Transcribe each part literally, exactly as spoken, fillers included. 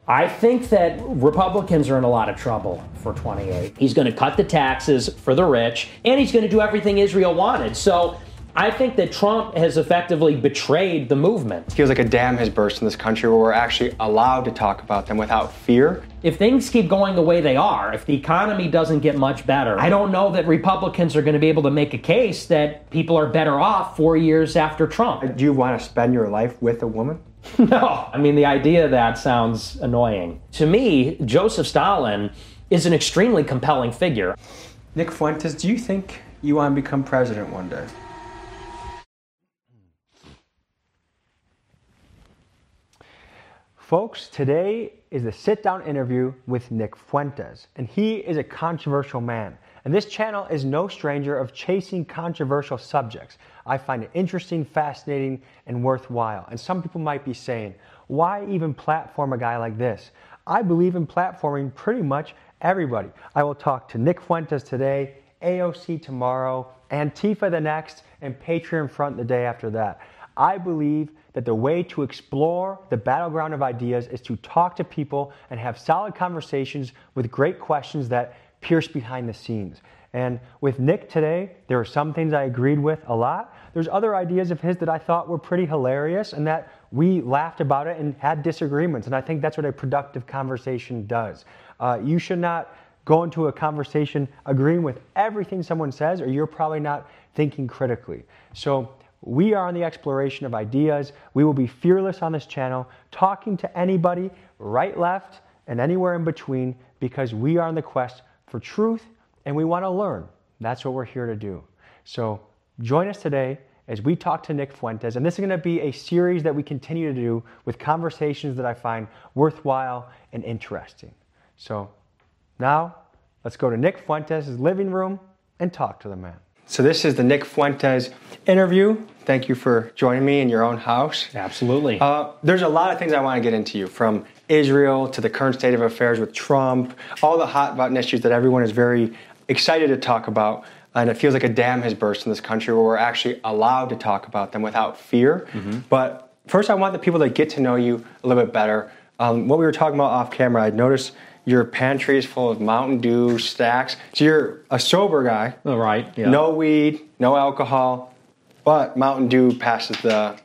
I think that Republicans are in a lot of trouble for twenty-eight. He's going to cut the taxes for the rich, and he's going to do everything Israel wanted. So I think that Trump has effectively betrayed the movement. It feels like a dam has burst in this country where we're actually allowed to talk about them without fear. If things keep going the way they are, if the economy doesn't get much better, I don't know that Republicans are going to be able to make a case that people are better off four years after Trump. Do you want to spend your life with a woman? No. I mean, the idea of that sounds annoying. To me, Joseph Stalin is an extremely compelling figure. Nick Fuentes, do you think you want to become president one day? Folks, today is a sit-down interview with Nick Fuentes, and he is a controversial man. And this channel is no stranger of chasing controversial subjects. I find it interesting, fascinating, and worthwhile. And some people might be saying, why even platform a guy like this? I believe in platforming pretty much everybody. I will talk to Nick Fuentes today, A O C tomorrow, Antifa the next, and Patreon Front the day after that. I believe that the way to explore the battleground of ideas is to talk to people and have solid conversations with great questions that pierce behind the scenes. And with Nick today, there were some things I agreed with a lot. There's other ideas of his that I thought were pretty hilarious and that we laughed about it and had disagreements. And I think that's what a productive conversation does. Uh, you should not go into a conversation agreeing with everything someone says, or you're probably not thinking critically. So we are on the exploration of ideas. We will be fearless on this channel, talking to anybody, right, left, and anywhere in between, because we are on the quest for truth and we want to learn. That's what we're here to do. So join us today as we talk to Nick Fuentes, and this is going to be a series that we continue to do with conversations that I find worthwhile and interesting. So now let's go to Nick Fuentes' living room and talk to the man. So this is the Nick Fuentes interview. Thank you for joining me in your own house. Absolutely. Uh, there's a lot of things I want to get into you, from Israel to the current state of affairs with Trump, all the hot button issues that everyone is very excited to talk about. And it feels like a dam has burst in this country where we're actually allowed to talk about them without fear. Mm-hmm. But first, I want the people to get to know you a little bit better. Um, what we were talking about off camera, I noticed your pantry is full of Mountain Dew stacks. So you're a sober guy. All right. Yeah. No weed, no alcohol, but Mountain Dew passes the...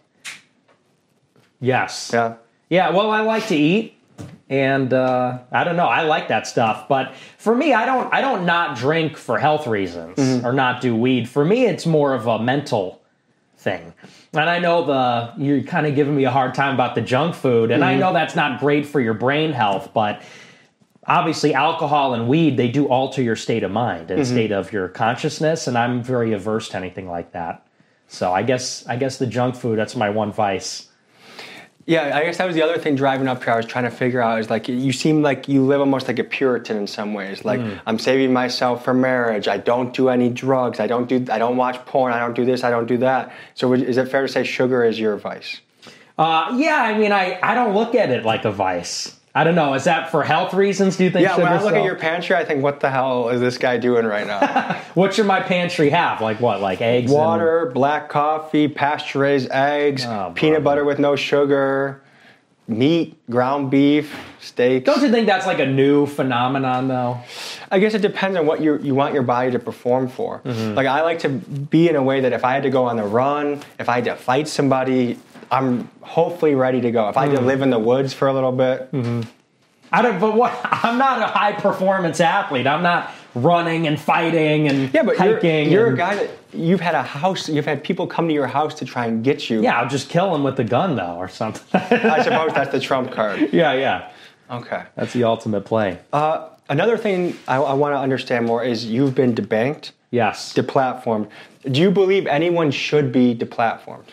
Yes. Yeah. Yeah, well, I like to eat, and uh, I don't know, I like that stuff. But for me, I don't I don't not drink for health reasons mm-hmm. or not do weed. For me, it's more of a mental thing. And I know the you're kind of giving me a hard time about the junk food, and mm-hmm. I know that's not great for your brain health, but obviously alcohol and weed, they do alter your state of mind and mm-hmm. state of your consciousness, and I'm very averse to anything like that. So I guess I guess the junk food, that's my one vice. Yeah, I guess that was the other thing driving up here I was trying to figure out is like, you seem like you live almost like a Puritan in some ways. Like, mm. I'm saving myself for marriage. I don't do any drugs. I don't do. I don't watch porn. I don't do this. I don't do that. So is it fair to say sugar is your vice? Uh, yeah, I mean, I, I don't look at it like a vice. I don't know. Is that for health reasons, do you think? Yeah, when I look so? at your pantry, I think, what the hell is this guy doing right now? What should my pantry have? Like what? Like eggs? Water, and... black coffee, pasture-raised eggs, oh, peanut butter with no sugar, meat, ground beef, steaks. Don't you think that's like a new phenomenon, though? I guess it depends on what you you want your body to perform for. Mm-hmm. Like, I like to be in a way that if I had to go on the run, if I had to fight somebody, I'm hopefully ready to go. If I had to live in the woods for a little bit. Mm-hmm. I don't, but what, I'm not a high performance athlete. I'm not running and fighting and yeah, but hiking. You're, you're and, a guy that, you've had a house, you've had people come to your house to try and get you. Yeah, I'll just kill them with the gun, though, or something. I suppose that's the trump card. Yeah, yeah. Okay. That's the ultimate play. Uh, another thing I, I want to understand more is you've been debanked. Yes. Deplatformed. Do you believe anyone should be deplatformed?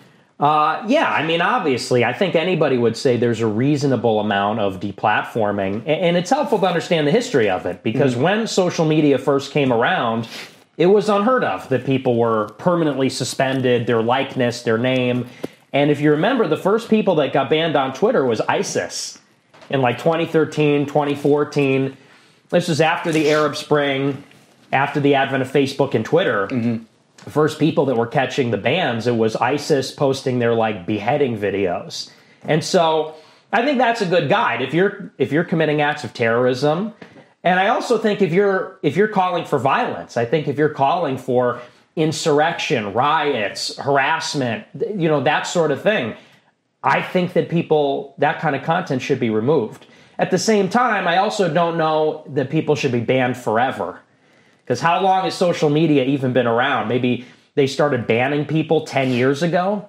Uh, yeah, I mean, obviously, I think anybody would say there's a reasonable amount of deplatforming, and it's helpful to understand the history of it, because mm-hmm. when social media first came around, it was unheard of that people were permanently suspended, their likeness, their name, and if you remember, the first people that got banned on Twitter was ISIS in like twenty thirteen, twenty fourteen. This was after the Arab Spring, after the advent of Facebook and Twitter. Mm-hmm. The first people that were catching the bans, it was ISIS posting their like beheading videos. And so I think that's a good guide. If you're if you're committing acts of terrorism, and I also think if you're if you're calling for violence, I think if you're calling for insurrection, riots, harassment, you know, that sort of thing, I think that people, that kind of content should be removed. At the same time, I also don't know that people should be banned forever. Because how long has social media even been around? Maybe they started banning people ten years ago.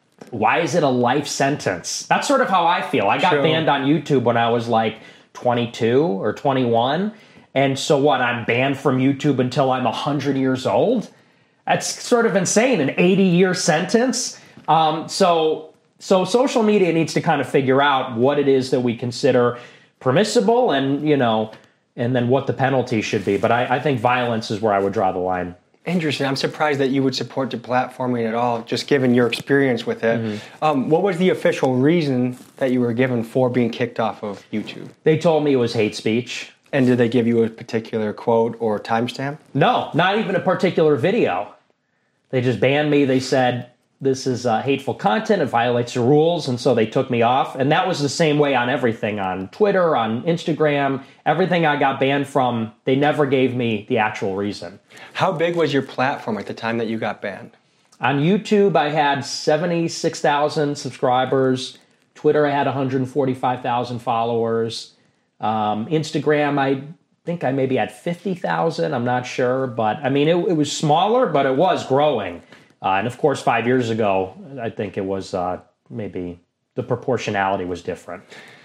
Why is it a life sentence? That's sort of how I feel. I got True. banned on YouTube when I was like twenty-two or twenty-one. And so what, I'm banned from YouTube until I'm one hundred years old? That's sort of insane, an eighty-year sentence. Um, so, so social media needs to kind of figure out what it is that we consider permissible and, you know, and then what the penalty should be. But I, I think violence is where I would draw the line. Interesting. I'm surprised that you would support deplatforming at all, just given your experience with it. Mm-hmm. Um, what was the official reason that you were given for being kicked off of YouTube? They told me it was hate speech. And did they give you a particular quote or timestamp? No, not even a particular video. They just banned me. They said, this is uh, hateful content. It violates the rules. And so they took me off. And that was the same way on everything, on Twitter, on Instagram. Everything I got banned from, they never gave me the actual reason. How big was your platform at the time that you got banned? On YouTube, I had seventy-six thousand subscribers. Twitter, I had one hundred forty-five thousand followers. Um, Instagram, I think I maybe had fifty thousand. I'm not sure. But, I mean, it, it was smaller, but it was growing. Uh, and, of course, five years ago, I think it was uh, maybe the proportionality was different.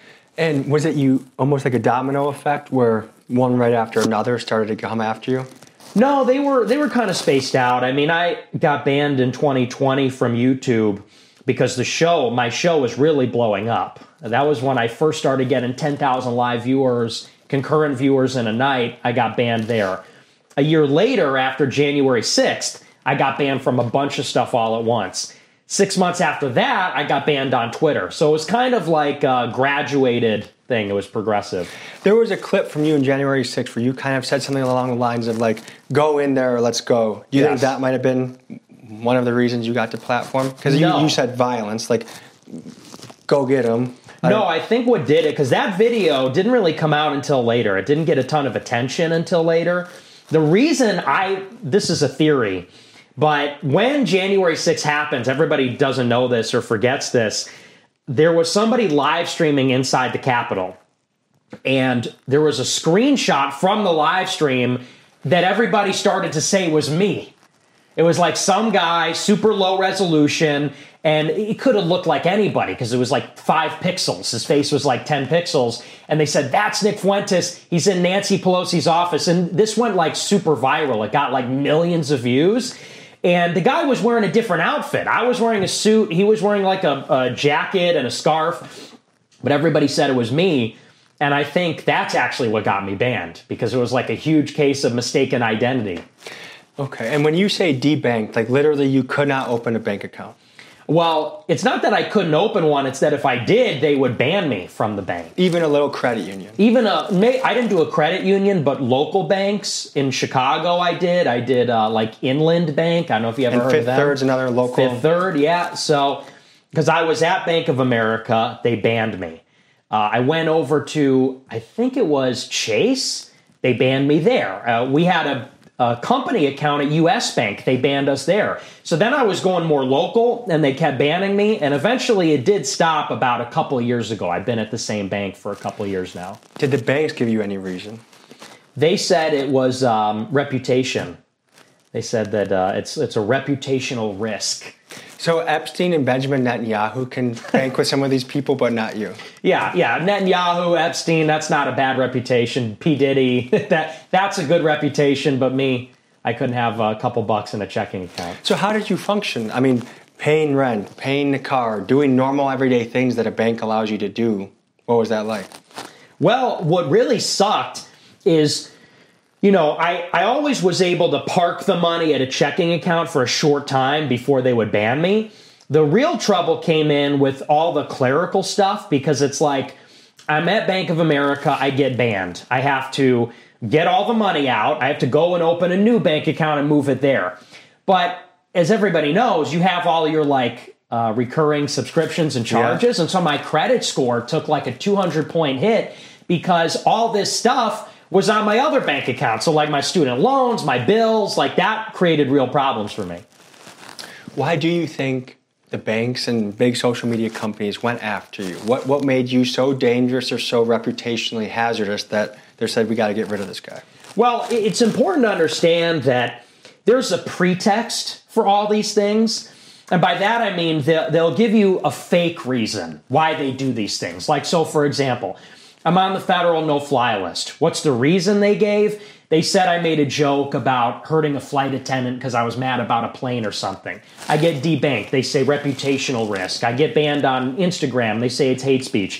And was it you almost like a domino effect where one right after another started to come after you? No, they were they were kind of spaced out. I mean, I got banned in twenty twenty from YouTube because the show, my show was really blowing up. That was when I first started getting ten thousand live viewers, concurrent viewers in a night. I got banned there. A year later, after January sixth, I got banned from a bunch of stuff all at once. Six months after that, I got banned on Twitter. So it was kind of like a graduated thing. It was progressive. There was a clip from you in January sixth where you kind of said something along the lines of like, go in there, let's go. Do you Yes. think that might have been one of the reasons you got to platform? Because No. you, you said violence, like, go get them. No, I think what did it, because that video didn't really come out until later. It didn't get a ton of attention until later. The reason I, this is a theory, but when January sixth happens, everybody doesn't know this or forgets this, there was somebody live streaming inside the Capitol. And there was a screenshot from the live stream that everybody started to say was me. It was like some guy, super low resolution, and it could have looked like anybody because it was like five pixels. His face was like ten pixels. And they said, that's Nick Fuentes. He's in Nancy Pelosi's office. And this went like super viral. It got like millions of views. And the guy was wearing a different outfit. I was wearing a suit. He was wearing like a, a jacket and a scarf. But everybody said it was me. And I think that's actually what got me banned because it was like a huge case of mistaken identity. Okay, and when you say debanked, like literally you could not open a bank account. Well, it's not that I couldn't open one. It's that if I did, they would ban me from the bank. Even a little credit union. Even a, I didn't do a credit union, but local banks in Chicago I did. I did uh, like Inland Bank. I don't know if you ever and heard Fifth of them. Third's another local. Fifth Third, yeah. So, because I was at Bank of America, they banned me. Uh, I went over to, I think it was Chase. They banned me there. Uh, we had a A company account at U S Bank, they banned us there. So then I was going more local, and they kept banning me, and eventually it did stop about a couple of years ago. I've been at the same bank for a couple of years now. Did the banks give you any reason? They said it was um, reputation. They said that uh, it's it's a reputational risk. So Epstein and Benjamin Netanyahu can bank with some of these people, but not you. Yeah, yeah. Netanyahu, Epstein, that's not a bad reputation. P. Diddy, that that's a good reputation, but me, I couldn't have a couple bucks in a checking account. So how did you function? I mean, paying rent, paying the car, doing normal everyday things that a bank allows you to do. What was that like? Well, what really sucked is, you know, I, I always was able to park the money at a checking account for a short time before they would ban me. The real trouble came in with all the clerical stuff because it's like, I'm at Bank of America, I get banned. I have to get all the money out. I have to go and open a new bank account and move it there. But as everybody knows, you have all your like uh, recurring subscriptions and charges. Yeah. And so my credit score took like a two hundred point hit because all this stuff was on my other bank account. So like my student loans, my bills, like that created real problems for me. Why do you think the banks and big social media companies went after you? What what made you so dangerous or so reputationally hazardous that they said, we got to get rid of this guy? Well, it's important to understand that there's a pretext for all these things. And by that, I mean, they'll, they'll give you a fake reason why they do these things. Like, so for example, I'm on the federal no-fly list. What's the reason they gave? They said I made a joke about hurting a flight attendant because I was mad about a plane or something. I get debanked. They say reputational risk. I get banned on Instagram. They say it's hate speech.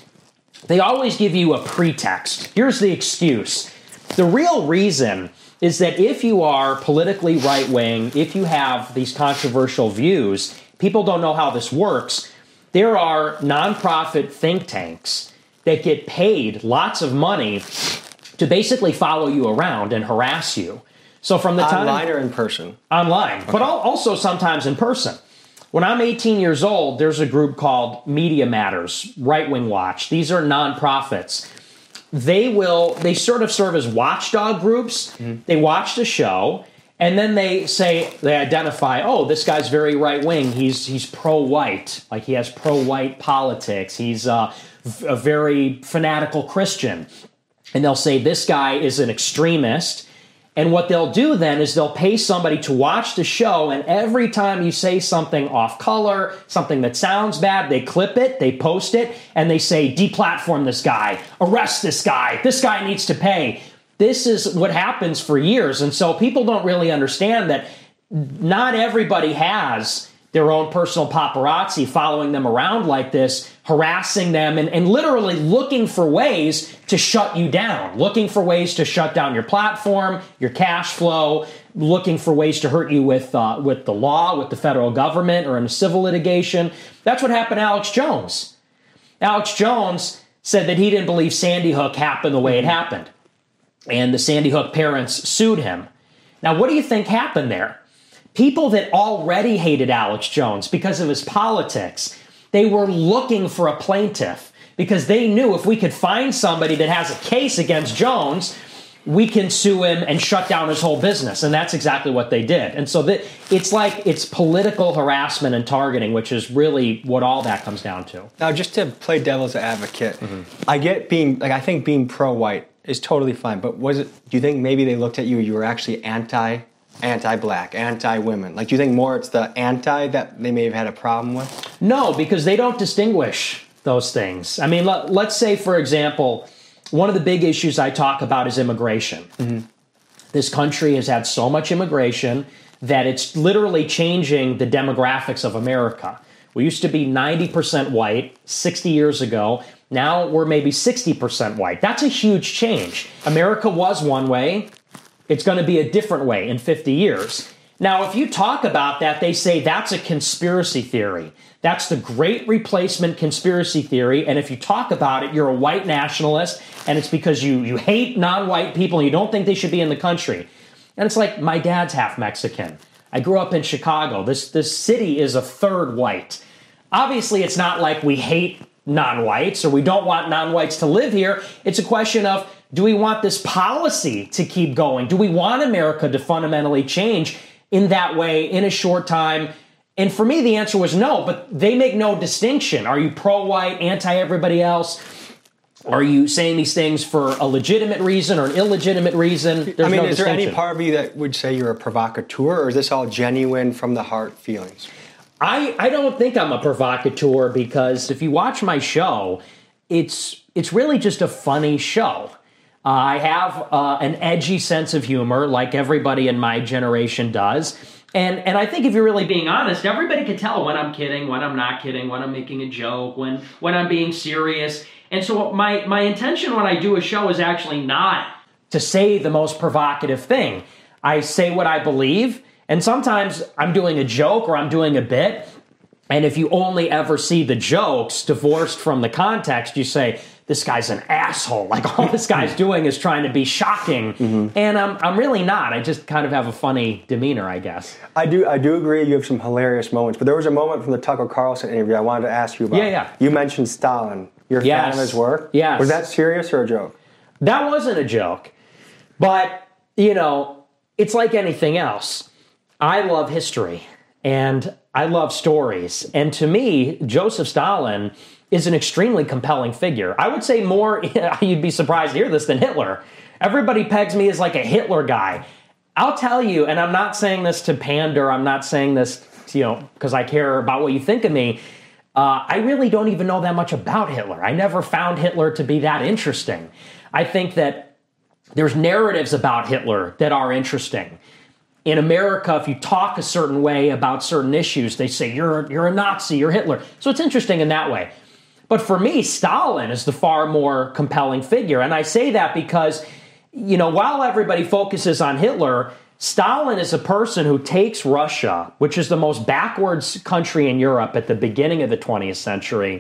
They always give you a pretext. Here's the excuse. The real reason is that if you are politically right-wing, if you have these controversial views, people don't know how this works. There are nonprofit think tanks that get paid lots of money to basically follow you around and harass you. So from the time online or in person? Online, okay. But also sometimes in person. When I'm eighteen years old, there's a group called Media Matters, Right Wing Watch. These are nonprofits. They will, they sort of serve as watchdog groups. Mm-hmm. They watch the show, and then they say, they identify, oh, this guy's very right wing. He's he's pro-white, like he has pro-white politics. He's uh, a very fanatical Christian. And they'll say this guy is an extremist. And what they'll do then is they'll pay somebody to watch the show, and every time you say something off color, something that sounds bad, they clip it, they post it, and they say, deplatform this guy, arrest this guy, this guy needs to pay. This is what happens for years. And so people don't really understand that not everybody has their own personal paparazzi following them around like this, harassing them, and, and literally looking for ways to shut you down, looking for ways to shut down your platform, your cash flow, looking for ways to hurt you with uh, with the law, with the federal government, or in a civil litigation. That's what happened to Alex Jones. Alex Jones said that he didn't believe Sandy Hook happened the way it happened, and the Sandy Hook parents sued him. Now, what do you think happened there? People that already hated Alex Jones because of his politics, they were looking for a plaintiff because they knew if we could find somebody that has a case against Jones, we can sue him and shut down his whole business. And that's exactly what they did. And so that it's like it's political harassment and targeting, which is really what all that comes down to. Now, just to play devil's advocate, mm-hmm. I get being, like, I think being pro-white is totally fine. But was it, do you think maybe they looked at you, you were actually anti anti-black, anti-women? Like, do you think more it's the anti that they may have had a problem with? No, because they don't distinguish those things. I mean, let, let's say, for example, one of the big issues I talk about is immigration. Mm-hmm. This country has had so much immigration that it's literally changing the demographics of America. We used to be ninety percent white sixty years ago. Now we're maybe sixty percent white. That's a huge change. America was one way. It's going to be a different way in fifty years. Now, if you talk about that, they say that's a conspiracy theory. That's the Great Replacement conspiracy theory. And if you talk about it, you're a white nationalist, and it's because you, you hate non-white people and you don't think they should be in the country. And it's like, my dad's half Mexican. I grew up in Chicago. This, this city is a third white. Obviously, it's not like we hate non-whites or we don't want non-whites to live here. It's a question of, do we want this policy to keep going? Do we want America to fundamentally change in that way in a short time? And for me, the answer was no, but they make no distinction. Are you pro-white, anti-everybody else? Are you saying these things for a legitimate reason or an illegitimate reason? There's I mean, no is there any distinction. part of you that would say you're a provocateur, or is this all genuine from the heart feelings? I, I don't think I'm a provocateur, because if you watch my show, it's it's really just a funny show. Uh, I have uh, an edgy sense of humor, like everybody in my generation does. And and I think if you're really being honest, everybody can tell when I'm kidding, when I'm not kidding, when I'm making a joke, when when I'm being serious. And so my, my intention when I do a show is actually not to say the most provocative thing. I say what I believe, and sometimes I'm doing a joke or I'm doing a bit, and if you only ever see the jokes divorced from the context, you say, this guy's an asshole. Like all this guy's doing is trying to be shocking. Mm-hmm. And I'm, I'm really not. I just kind of have a funny demeanor, I guess. I do I do agree you have some hilarious moments, but there was a moment from the Tucker Carlson interview I wanted to ask you about. Yeah, yeah. You mentioned Stalin. You're a yes. fan of his work? Yes. Was that serious or a joke? That wasn't a joke. But, you know, it's like anything else. I love history and I love stories. And to me, Joseph Stalin is an extremely compelling figure. I would say more, you'd be surprised to hear this, than Hitler. Everybody pegs me as like a Hitler guy. I'll tell you, and I'm not saying this to pander, I'm not saying this, you know, because I care about what you think of me. Uh, I really don't even know that much about Hitler. I never found Hitler to be that interesting. I think that there's narratives about Hitler that are interesting. In America, if you talk a certain way about certain issues, they say, you're, you're a Nazi, you're Hitler. So it's interesting in that way. But for me, Stalin is the far more compelling figure. And I say that because, you know, while everybody focuses on Hitler, Stalin is a person who takes Russia, which is the most backwards country in Europe at the beginning of the twentieth century,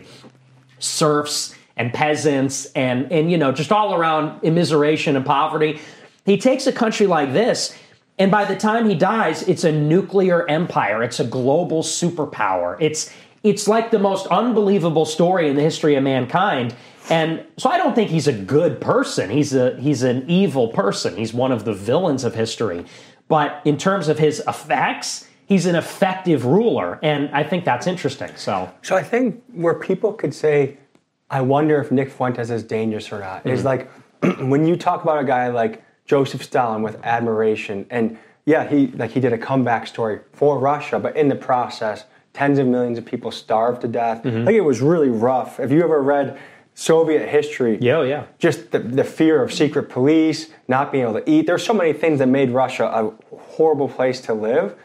serfs and peasants and, and you know, just all around immiseration and poverty. He takes a country like this, and by the time he dies, it's a nuclear empire. It's a global superpower. It's It's like the most unbelievable story in the history of mankind. And so I don't think he's a good person. He's a he's an evil person. He's one of the villains of history. But in terms of his effects, he's an effective ruler. And I think that's interesting. So So I think where people could say, I wonder if Nick Fuentes is dangerous or not, mm-hmm. is like when you talk about a guy like Joseph Stalin with admiration, and yeah, he like he did a comeback story for Russia, but in the process, tens of millions of people starved to death. Mm-hmm. Like it was really rough. If you ever read Soviet history, yeah, yeah, just the, the fear of secret police, not being able to eat. There's so many things that made Russia a horrible place to live.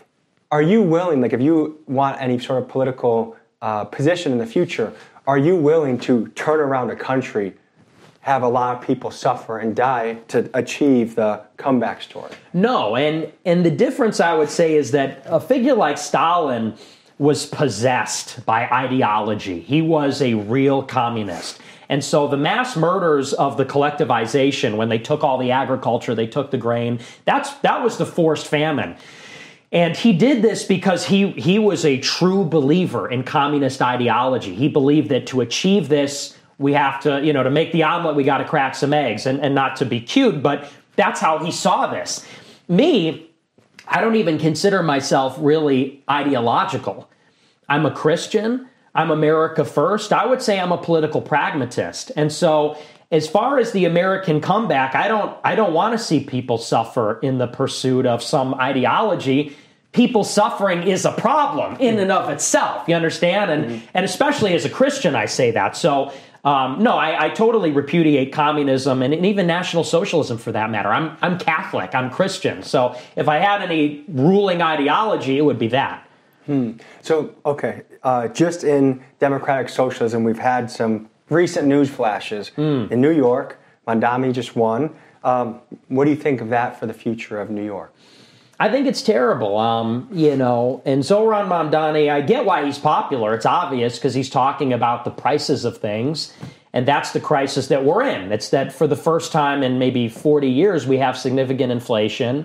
Are you willing, like if you want any sort of political uh, position in the future, are you willing to turn around a country, have a lot of people suffer and die to achieve the comeback story? No, and and the difference I would say is that a figure like Stalin was possessed by ideology. He was a real communist. And so the mass murders of the collectivization, when they took all the agriculture, they took the grain, that's that was the forced famine. And he did this because he he was a true believer in communist ideology. He believed that to achieve this, we have to, you know, to make the omelet, we got to crack some eggs, and, and not to be cute, but that's how he saw this. Me, I don't even consider myself really ideological. I'm a Christian. I'm America first. I would say I'm a political pragmatist. And so as far as the American comeback, I don't I don't want to see people suffer in the pursuit of some ideology. People suffering is a problem in and of itself. You understand? And mm-hmm. and especially as a Christian, I say that. So um, no, I, I totally repudiate communism and, and even National Socialism for that matter. I'm I'm Catholic. I'm Christian. So if I had any ruling ideology, it would be that. Hmm. So, okay, uh, just in democratic socialism, we've had some recent news flashes. Mm. In New York, Mamdani just won. Um, what do you think of that for the future of New York? I think it's terrible, um, you know, and Zohran Mamdani, I get why he's popular. It's obvious because he's talking about the prices of things, and that's the crisis that we're in. It's that for the first time in maybe forty years, we have significant inflation,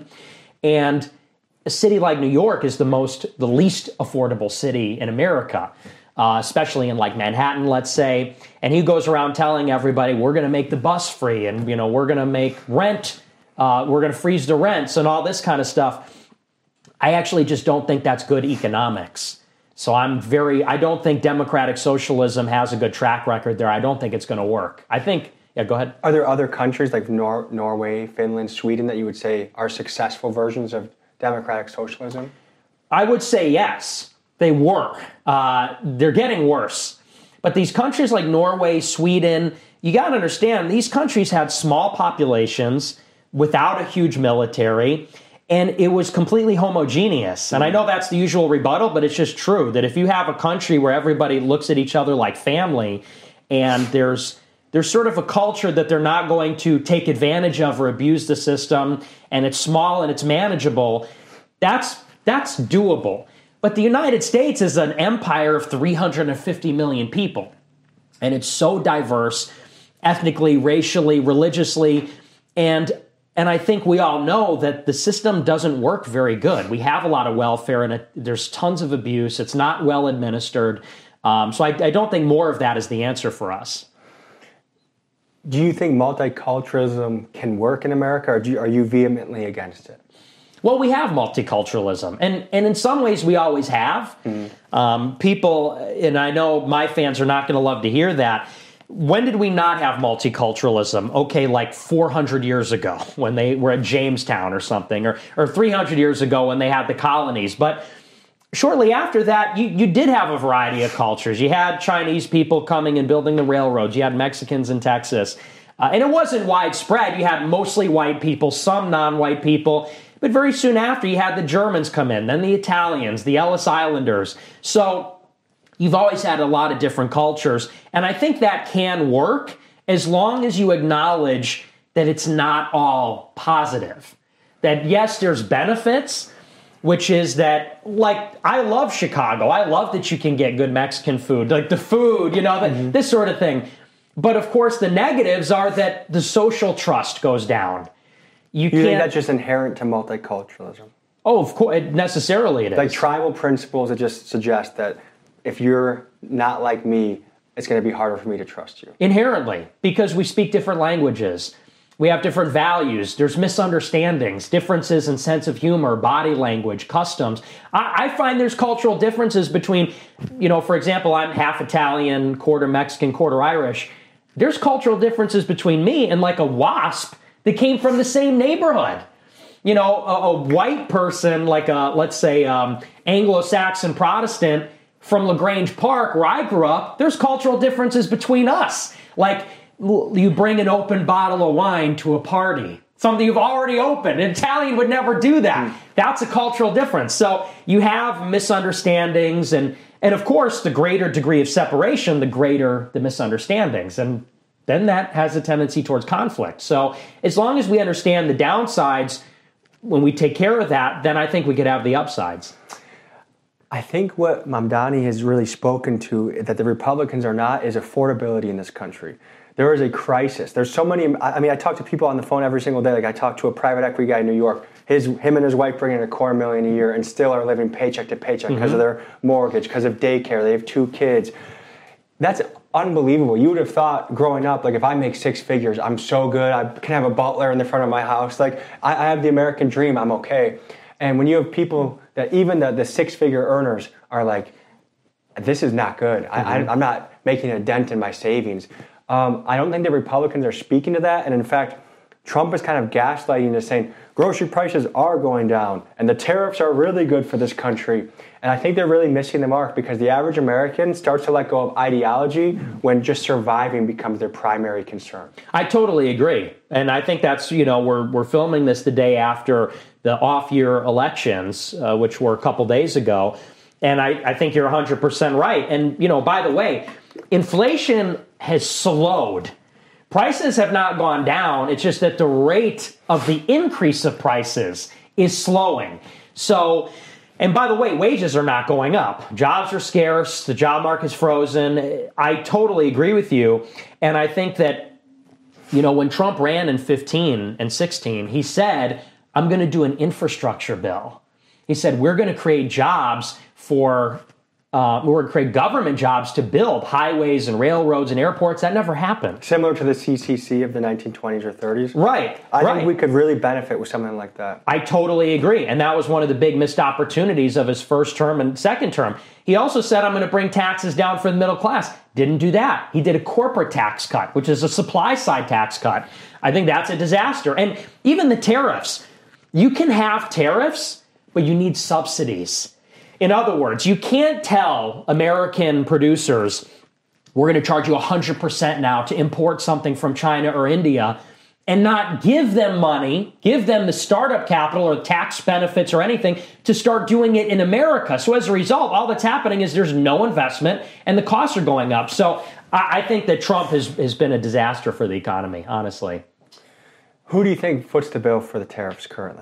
and a city like New York is the most, the least affordable city in America, uh, especially in like Manhattan, let's say. And he goes around telling everybody, we're going to make the bus free, and, you know, we're going to make rent, uh, we're going to freeze the rents and all this kind of stuff. I actually just don't think that's good economics. So I'm very, I don't think democratic socialism has a good track record there. I don't think it's going to work. I think, yeah, go ahead. Are there other countries like Nor- Norway, Finland, Sweden that you would say are successful versions of democratic socialism? I would say yes, they were. Uh, they're getting worse. But these countries like Norway, Sweden, you got to understand, these countries had small populations without a huge military, and it was completely homogeneous. And I know that's the usual rebuttal, but it's just true that if you have a country where everybody looks at each other like family, and there's There's sort of a culture that they're not going to take advantage of or abuse the system, and it's small and it's manageable. That's that's doable. But the United States is an empire of three hundred fifty million people, and it's so diverse. ethnically, racially, religiously, and and I think we all know that the system doesn't work very good. We have a lot of welfare, and it, there's tons of abuse. It's not well administered. Um, so I, I don't think more of that is the answer for us. Do you think multiculturalism can work in America, or do you, are you vehemently against it? Well, we have multiculturalism, and, and in some ways we always have. Mm. Um, people, and I know my fans are not going to love to hear that. When did we not have multiculturalism? Okay, like four hundred years ago when they were at Jamestown or something, or, or three hundred years ago when they had the colonies. But shortly after that, you, you did have a variety of cultures. You had Chinese people coming and building the railroads. You had Mexicans in Texas. Uh, and it wasn't widespread. You had mostly white people, some non-white people. But very soon after, you had the Germans come in, then the Italians, the Ellis Islanders. So you've always had a lot of different cultures. And I think that can work as long as you acknowledge that it's not all positive. That, yes, there's benefits, which is that, like, I love Chicago. I love that you can get good Mexican food, like the food, you know, the, mm-hmm. this sort of thing. But, of course, the negatives are that the social trust goes down. You, you can't, think that's just inherent to multiculturalism? Oh, of course, necessarily it is. Like tribal principles that just suggest that if you're not like me, it's going to be harder for me to trust you. Inherently, because we speak different languages. We have different values. There's misunderstandings, differences in sense of humor, body language, customs. I, I find there's cultural differences between, you know, for example, I'm half Italian, quarter Mexican, quarter Irish. There's cultural differences between me and like a WASP that came from the same neighborhood. You know, a, a white person, like a, let's say, um, Anglo-Saxon Protestant from LaGrange Park, where I grew up, there's cultural differences between us. Like, you bring an open bottle of wine to a party, something you've already opened. An Italian would never do that. Mm. That's a cultural difference. So you have misunderstandings, and, and of course, the greater degree of separation, the greater the misunderstandings. And then that has a tendency towards conflict. So as long as we understand the downsides, when we take care of that, then I think we could have the upsides. I think what Mamdani has really spoken to that the Republicans are not is affordability in this country. There is a crisis. There's so many, I mean, I talk to people on the phone every single day. Like I talk to a private equity guy in New York. His, him and his wife bring in a quarter million a year and still are living paycheck to paycheck because mm-hmm. of their mortgage, because of daycare. They have two kids. That's unbelievable. You would have thought growing up, like if I make six figures, I'm so good. I can have a butler in the front of my house. Like I, I have the American dream. I'm okay. And when you have people that even the, the six-figure earners are like, this is not good. Mm-hmm. I, I, I'm not making a dent in my savings. Um, I don't think the Republicans are speaking to that. And in fact, Trump is kind of gaslighting us saying grocery prices are going down and the tariffs are really good for this country. And I think they're really missing the mark because the average American starts to let go of ideology when just surviving becomes their primary concern. I totally agree. And I think that's, you know, we're we're filming this the day after the off-year elections, uh, which were a couple days ago. And I, I think you're one hundred percent right. And, you know, by the way, inflation has slowed. Prices have not gone down. It's just that the rate of the increase of prices is slowing. So, and by the way, wages are not going up. Jobs are scarce. The job market's frozen. I totally agree with you. And I think that, you know, when Trump ran in fifteen and sixteen, he said, I'm going to do an infrastructure bill. He said, we're going to create jobs for, uh, we're going to create government jobs to build highways and railroads and airports. That never happened. Similar to the C C C of the nineteen twenties or thirties. Right. I right. think we could really benefit with something like that. I totally agree. And that was one of the big missed opportunities of his first term and second term. He also said, I'm going to bring taxes down for the middle class. Didn't do that. He did a corporate tax cut, which is a supply side tax cut. I think that's a disaster. And even the tariffs. You can have tariffs, but you need subsidies. In other words, you can't tell American producers, we're going to charge you one hundred percent now to import something from China or India, and not give them money, give them the startup capital or tax benefits or anything to start doing it in America. So as a result, all that's happening is there's no investment and the costs are going up. So I, I think that Trump has, has been a disaster for the economy, honestly. Who do you think foots the bill for the tariffs currently?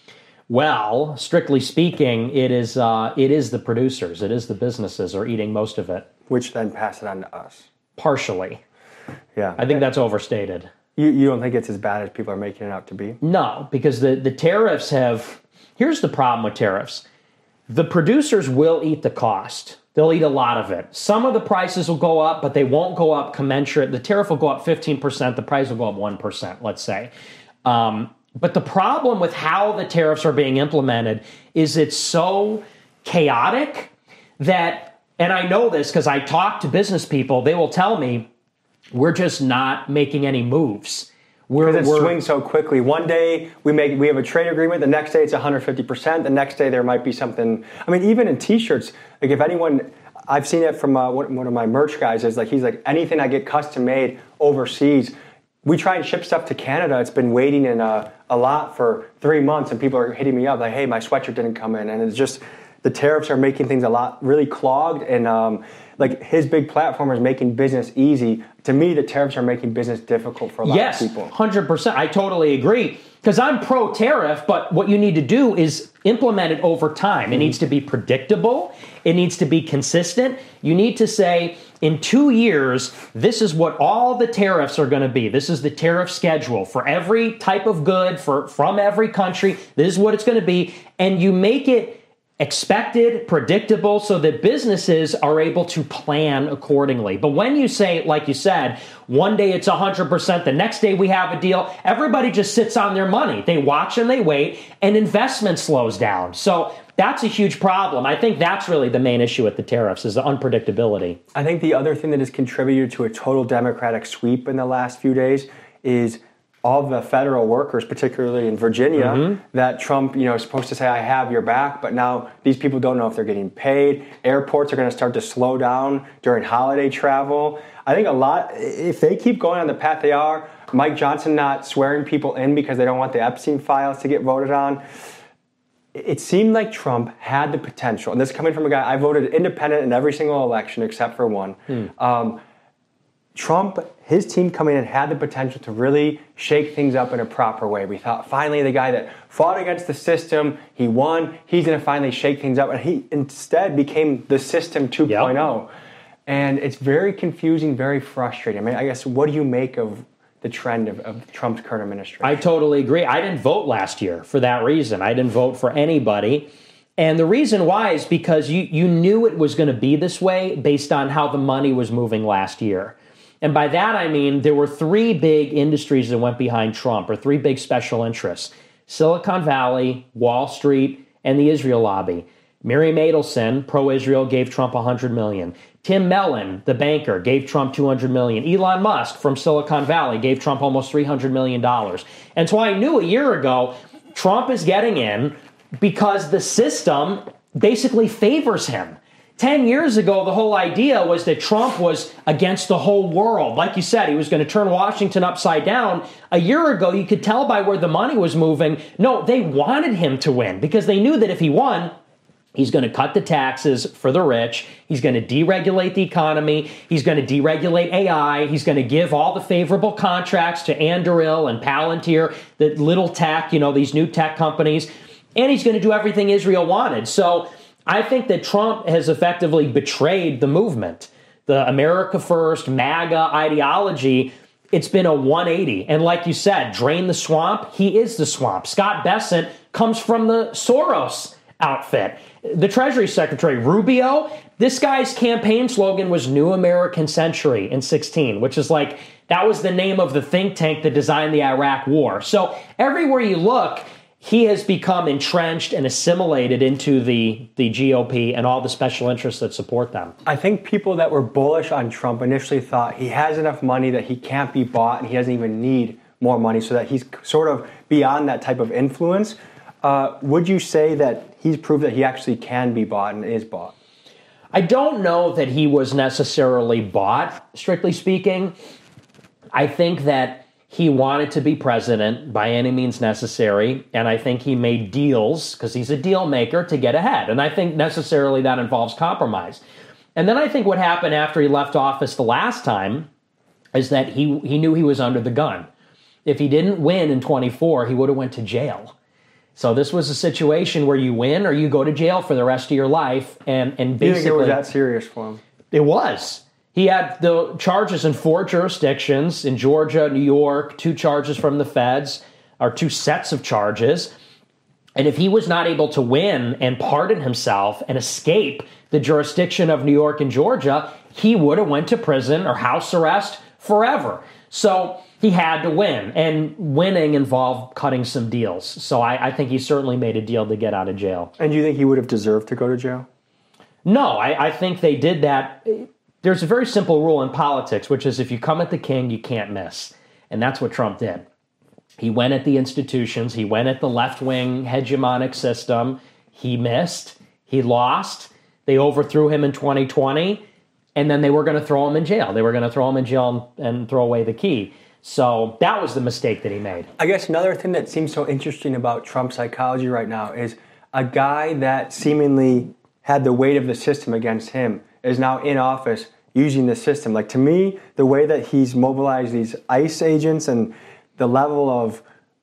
Well, strictly speaking, it is uh, it is the producers. It is the businesses are eating most of it. Which then pass it on to us. Partially. Yeah. I think that's overstated. You, you don't think it's as bad as people are making it out to be? No, because the, the tariffs have... Here's the problem with tariffs. The producers will eat the cost. They'll eat a lot of it. Some of the prices will go up, but they won't go up commensurate. The tariff will go up fifteen percent. The price will go up one percent, let's say. Um, but the problem with how the tariffs are being implemented is it's so chaotic that, and I know this because I talk to business people, they will tell me, we're just not making any moves. We're, because it we're, swings so quickly. One day we make we have a trade agreement. The next day it's one hundred fifty percent. The next day there might be something. I mean, even in T-shirts, like if anyone, I've seen it from uh, one of my merch guys. Is like he's like anything I get custom made overseas. We try and ship stuff to Canada. It's been waiting in a, a lot for three months, and people are hitting me up like, "Hey, my sweatshirt didn't come in," and it's just the tariffs are making things a lot really clogged and. Um, Like his big platform is making business easy. To me, the tariffs are making business difficult for a lot yes, of people. Yes, one hundred percent. I totally agree. Because I'm pro-tariff, but what you need to do is implement it over time. It mm-hmm. needs to be predictable. It needs to be consistent. You need to say, in two years, this is what all the tariffs are going to be. This is the tariff schedule for every type of good for from every country. This is what it's going to be. And you make it expected, predictable, so that businesses are able to plan accordingly. But when you say, like you said, one day it's one hundred percent, the next day we have a deal, everybody just sits on their money. They watch and they wait, and investment slows down. So that's a huge problem. I think that's really the main issue with the tariffs is the unpredictability. I think the other thing that has contributed to a total Democratic sweep in the last few days is all the federal workers, particularly in Virginia, mm-hmm. that Trump, you know, is supposed to say, I have your back, but now these people don't know if they're getting paid. Airports are going to start to slow down during holiday travel. I think a lot, if they keep going on the path they are, Mike Johnson not swearing people in because they don't want the Epstein files to get voted on, it seemed like Trump had the potential, and this is coming from a guy, I voted independent in every single election except for one. Hmm. Um, Trump, his team coming in had the potential to really shake things up in a proper way. We thought finally the guy that fought against the system, he won, he's going to finally shake things up. And he instead became the system two point oh. Yep. And it's very confusing, very frustrating. I mean, I guess, what do you make of the trend of, of Trump's current administration? I totally agree. I didn't vote last year for that reason. I didn't vote for anybody. And the reason why is because you, you knew it was going to be this way based on how the money was moving last year. And by that, I mean, there were three big industries that went behind Trump, or three big special interests: Silicon Valley, Wall Street, and the Israel lobby. Miriam Adelson, pro-Israel, gave Trump one hundred million dollars. Tim Mellon, the banker, gave Trump two hundred million dollars. Elon Musk from Silicon Valley gave Trump almost three hundred million dollars. And so I knew a year ago, Trump is getting in because the system basically favors him. Ten years ago, the whole idea was that Trump was against the whole world. Like you said, he was going to turn Washington upside down. A year ago, you could tell by where the money was moving. No, they wanted him to win because they knew that if he won, he's going to cut the taxes for the rich. He's going to deregulate the economy. He's going to deregulate A I. He's going to give all the favorable contracts to Anduril and Palantir, the little tech, you know, these new tech companies. And he's going to do everything Israel wanted. So I think that Trump has effectively betrayed the movement. The America First, MAGA ideology, it's been a one eighty. And like you said, drain the swamp, he is the swamp. Scott Bessent comes from the Soros outfit. The Treasury Secretary, Rubio, this guy's campaign slogan was New American Century in sixteen, which is like, that was the name of the think tank that designed the Iraq War. So everywhere you look, he has become entrenched and assimilated into the, the G O P and all the special interests that support them. I think people that were bullish on Trump initially thought he has enough money that he can't be bought and he doesn't even need more money, so that he's sort of beyond that type of influence. Uh, would you say that he's proved that he actually can be bought and is bought? I don't know that he was necessarily bought, strictly speaking. I think that he wanted to be president by any means necessary, and I think he made deals, because he's a deal maker, to get ahead. And I think necessarily that involves compromise. And then I think what happened after he left office the last time is that he, he knew he was under the gun. If he didn't win in twenty-four, he would have went to jail. So this was a situation where you win or you go to jail for the rest of your life. And, and basically, you think it was that serious for him? It was. He had the charges in four jurisdictions, in Georgia, New York, two charges from the feds, or two sets of charges. And if he was not able to win and pardon himself and escape the jurisdiction of New York and Georgia, he would have went to prison or house arrest forever. So he had to win, and winning involved cutting some deals. So I, I think he certainly made a deal to get out of jail. And do you think he would have deserved to go to jail? No, I, I think they did that. There's a very simple rule in politics, which is if you come at the king, you can't miss. And that's what Trump did. He went at the institutions. He went at the left-wing hegemonic system. He missed. He lost. They overthrew him in twenty twenty, and then they were going to throw him in jail. They were going to throw him in jail and, and throw away the key. So that was the mistake that he made. I guess another thing that seems so interesting about Trump's psychology right now is a guy that seemingly had the weight of the system against him is now in office using the system. Like, to me, the way that he's mobilized these ICE agents and the level of,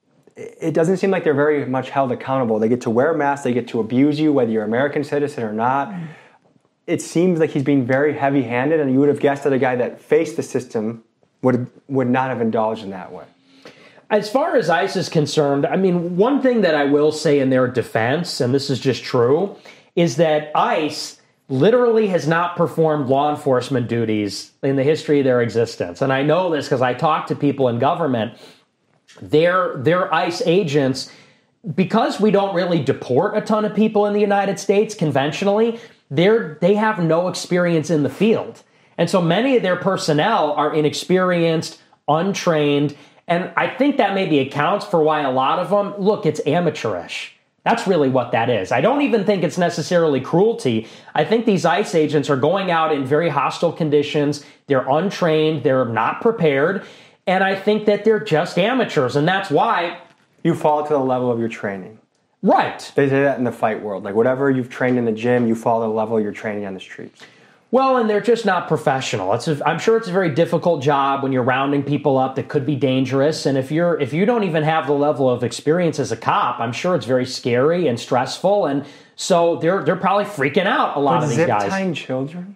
it doesn't seem like they're very much held accountable. They get to wear masks, they get to abuse you, whether you're an American citizen or not. It seems like he's being very heavy-handed, and you would have guessed that a guy that faced the system would would not have indulged in that way. As far as ICE is concerned, I mean, one thing that I will say in their defense, and this is just true, is that ICE literally has not performed law enforcement duties in the history of their existence. And I know this because I talk to people in government. Their, their ICE agents, because we don't really deport a ton of people in the United States conventionally, they're, they have no experience in the field. And so many of their personnel are inexperienced, untrained, and I think that maybe accounts for why a lot of them, look, it's amateurish. That's really what that is. I don't even think it's necessarily cruelty. I think these ICE agents are going out in very hostile conditions. They're untrained. They're not prepared. And I think that they're just amateurs. And that's why you fall to the level of your training. Right. They say that in the fight world. Like, whatever you've trained in the gym, you fall to the level you're training on the streets. Well, and they're just not professional. It's a, I'm sure it's a very difficult job when you're rounding people up that could be dangerous. And if you're if you don't even have the level of experience as a cop, I'm sure it's very scary and stressful. And so they're they're probably freaking out, a lot but of these zip guys. Tying children?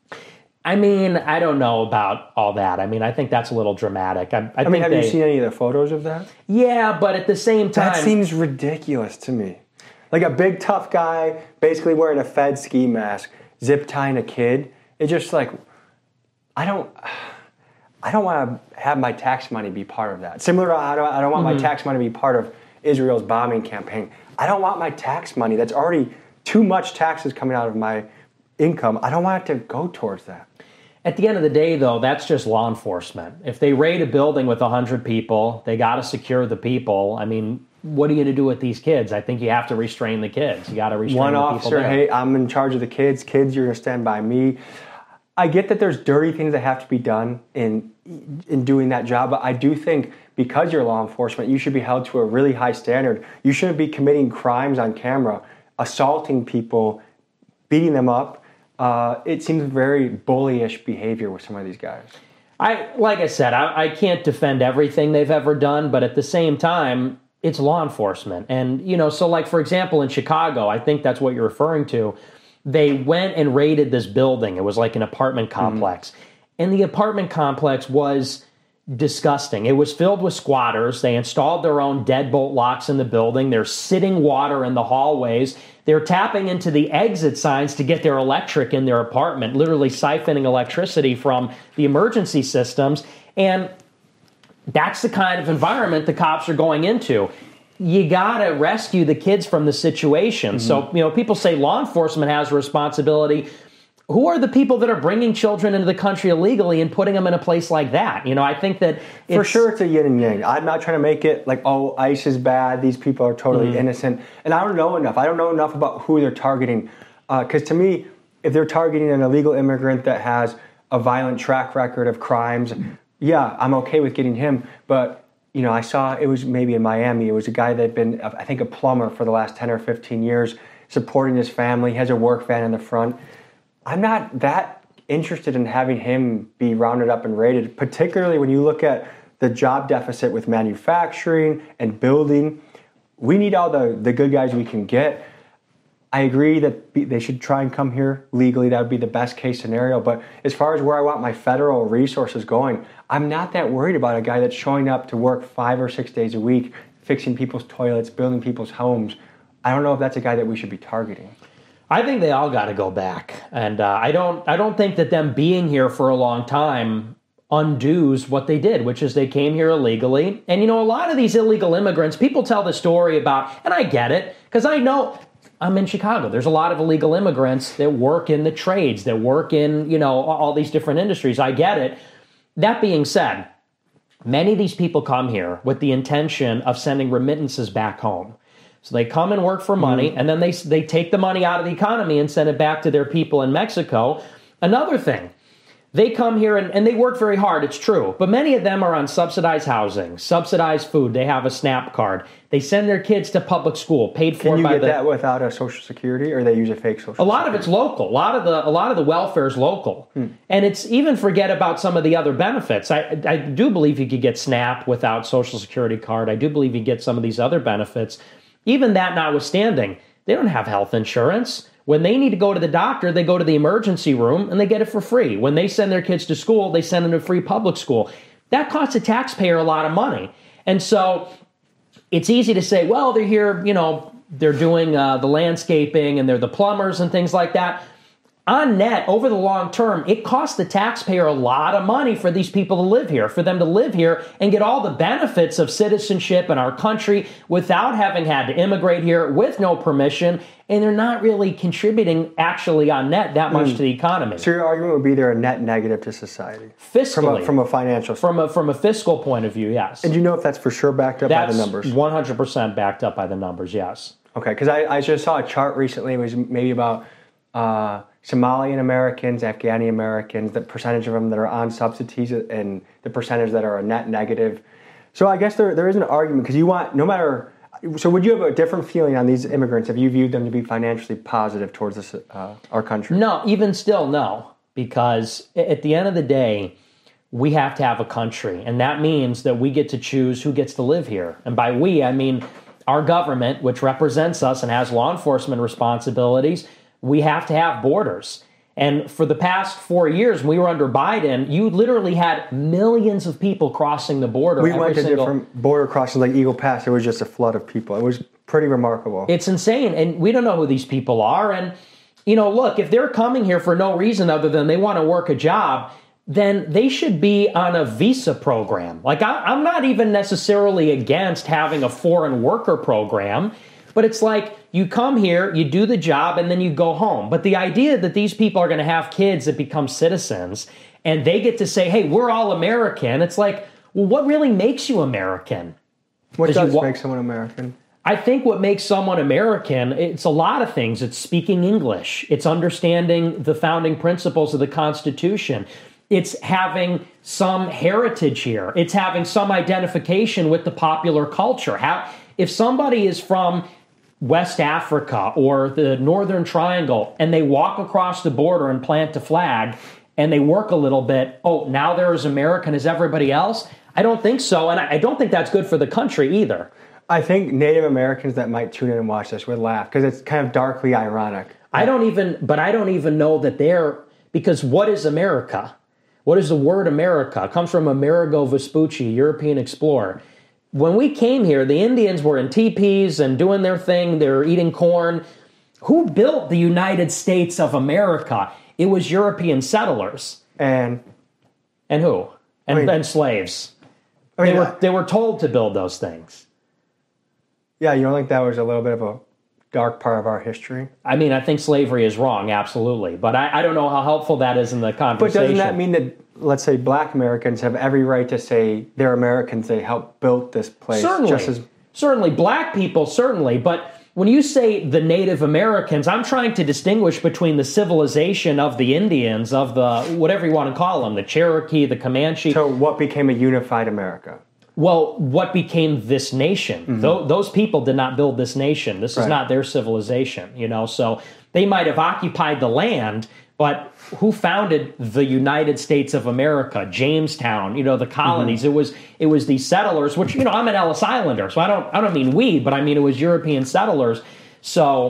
I mean, I don't know about all that. I mean, I think that's a little dramatic. I, I, I think mean, have they, you seen any of the photos of that? Yeah, but at the same time, that seems ridiculous to me. Like a big tough guy, basically wearing a Fed ski mask, zip tying a kid. It's just like, I don't, I don't want to have my tax money be part of that. Similar to, I don't, I don't want mm-hmm. my tax money to be part of Israel's bombing campaign. I don't want my tax money, that's already too much taxes coming out of my income. I don't want it to go towards that. At the end of the day, though, that's just law enforcement. If they raid a building with one hundred people, they got to secure the people. I mean, what are you going to do with these kids? I think you have to restrain the kids. You got to restrain One the officer, people there. Hey, I'm in charge of the kids. Kids, you're going to stand by me. I get that there's dirty things that have to be done in in doing that job, but I do think because you're law enforcement, you should be held to a really high standard. You shouldn't be committing crimes on camera, assaulting people, beating them up. Uh, it seems very bullyish behavior with some of these guys. I like I said, I, I can't defend everything they've ever done, but at the same time, it's law enforcement. And, you know, so like, for example, in Chicago, I think that's what you're referring to. They went and raided this building. It was like an apartment complex. Mm-hmm. And the apartment complex was disgusting. It was filled with squatters. They installed their own deadbolt locks in the building. There's sitting water in the hallways. They're tapping into the exit signs to get their electric in their apartment, literally siphoning electricity from the emergency systems. And that's the kind of environment the cops are going into. You got to rescue the kids from the situation. Mm-hmm. So, you know, people say law enforcement has a responsibility. Who are the people that are bringing children into the country illegally and putting them in a place like that? You know, I think that it's, for sure it's a yin and yang. I'm not trying to make it like, oh, ICE is bad. These people are totally mm-hmm. innocent. And I don't know enough. I don't know enough about who they're targeting. Because uh, to me, if they're targeting an illegal immigrant that has a violent track record of crimes, yeah, I'm okay with getting him. But you know, I saw, it was maybe in Miami, it was a guy that had been, I think, a plumber for the last ten or fifteen years, supporting his family, has a work van in the front. I'm not that interested in having him be rounded up and raided, particularly when you look at the job deficit with manufacturing and building. We need all the, the good guys we can get. I agree that be, they should try and come here legally. That would be the best case scenario. But as far as where I want my federal resources going, I'm not that worried about a guy that's showing up to work five or six days a week, fixing people's toilets, building people's homes. I don't know if that's a guy that we should be targeting. I think they all got to go back, and uh, I don't. I don't think that them being here for a long time undoes what they did, which is they came here illegally. And you know, a lot of these illegal immigrants, people tell the story about, and I get it because I know. I'm in Chicago. There's a lot of illegal immigrants that work in the trades, that work in, you know, all these different industries. I get it. That being said, many of these people come here with the intention of sending remittances back home. So they come and work for money, mm-hmm. and then they they take the money out of the economy and send it back to their people in Mexico. Another thing, they come here and, and they work very hard, it's true, but many of them are on subsidized housing, subsidized food. They have a SNAP card. They send their kids to public school, paid for by the... Can you get that without a Social Security, or they use a fake Social Security? A lot of it's local. A lot of the a lot of the welfare is local. Hmm. And it's even forget about some of the other benefits. I, I do believe you could get SNAP without Social Security card. I do believe you get some of these other benefits. Even that notwithstanding, they don't have health insurance. When they need to go to the doctor, they go to the emergency room and they get it for free. When they send their kids to school, they send them to free public school. That costs the taxpayer a lot of money. And so it's easy to say, well, they're here, you know, they're doing uh, the landscaping and they're the plumbers and things like that. On net, over the long term, it costs the taxpayer a lot of money for these people to live here, for them to live here and get all the benefits of citizenship in our country without having had to immigrate here with no permission. And they're not really contributing actually on net that much mm. to the economy. So your argument would be they're a net negative to society? Fiscally. From a, from a financial From a, from a fiscal point of view, yes. And do you know if that's for sure backed up that's by the numbers? one hundred percent backed up by the numbers, yes. Okay, because I, I just saw a chart recently. It was maybe about uh, Somalian Americans, Afghani Americans, the percentage of them that are on subsidies and the percentage that are a net negative. So I guess there there is an argument because you want, no matter... So would you have a different feeling on these immigrants if you viewed them to be financially positive towards this, uh, our country? No, even still, no. Because at the end of the day, we have to have a country. And that means that we get to choose who gets to live here. And by we, I mean our government, which represents us and has law enforcement responsibilities. We have to have borders. And for the past four years, when we were under Biden, you literally had millions of people crossing the border. We went to single... different border crossings like Eagle Pass. It was just a flood of people. It was pretty remarkable. It's insane. And we don't know who these people are. And, you know, look, if they're coming here for no reason other than they want to work a job, then they should be on a visa program. Like, I, I'm not even necessarily against having a foreign worker program. But it's like you come here, you do the job, and then you go home. But the idea that these people are going to have kids that become citizens and they get to say, hey, we're all American. It's like, well, what really makes you American? What does wa- make someone American? I think what makes someone American, it's a lot of things. It's speaking English. It's understanding the founding principles of the Constitution. It's having some heritage here. It's having some identification with the popular culture. How, if somebody is from West Africa or the Northern Triangle, and they walk across the border and plant a flag, and they work a little bit, oh, now they're as American as everybody else? I don't think so, and I don't think that's good for the country either. I think Native Americans that might tune in and watch this would laugh, because it's kind of darkly ironic. I don't even, but I don't even know that they're, because what is America? What is the word America? It comes from Amerigo Vespucci, European explorer. When we came here, the Indians were in teepees and doing their thing. They were eating corn. Who built the United States of America? It was European settlers. And and who? And, I mean, and slaves. I mean, they were uh, they were told to build those things. Yeah, you don't think that was a little bit of a dark part of our history? I mean, I think slavery is wrong, absolutely. But I, I don't know how helpful that is in the conversation. But doesn't that mean that, let's say, black Americans have every right to say they're Americans, they helped build this place? Certainly. Just as... Certainly. Black people, certainly. But when you say the Native Americans, I'm trying to distinguish between the civilization of the Indians, of the, whatever you want to call them, the Cherokee, the Comanche. So what became a unified America? Well, what became this nation? Mm-hmm. Th- those people did not build this nation. This is right. not their civilization, you know. So they might have occupied the land, but who founded the United States of America? Jamestown, you know, the colonies. Mm-hmm. It was it was these settlers, which, you know, I'm an Ellis Islander, so I don't I don't mean we, but I mean it was European settlers. So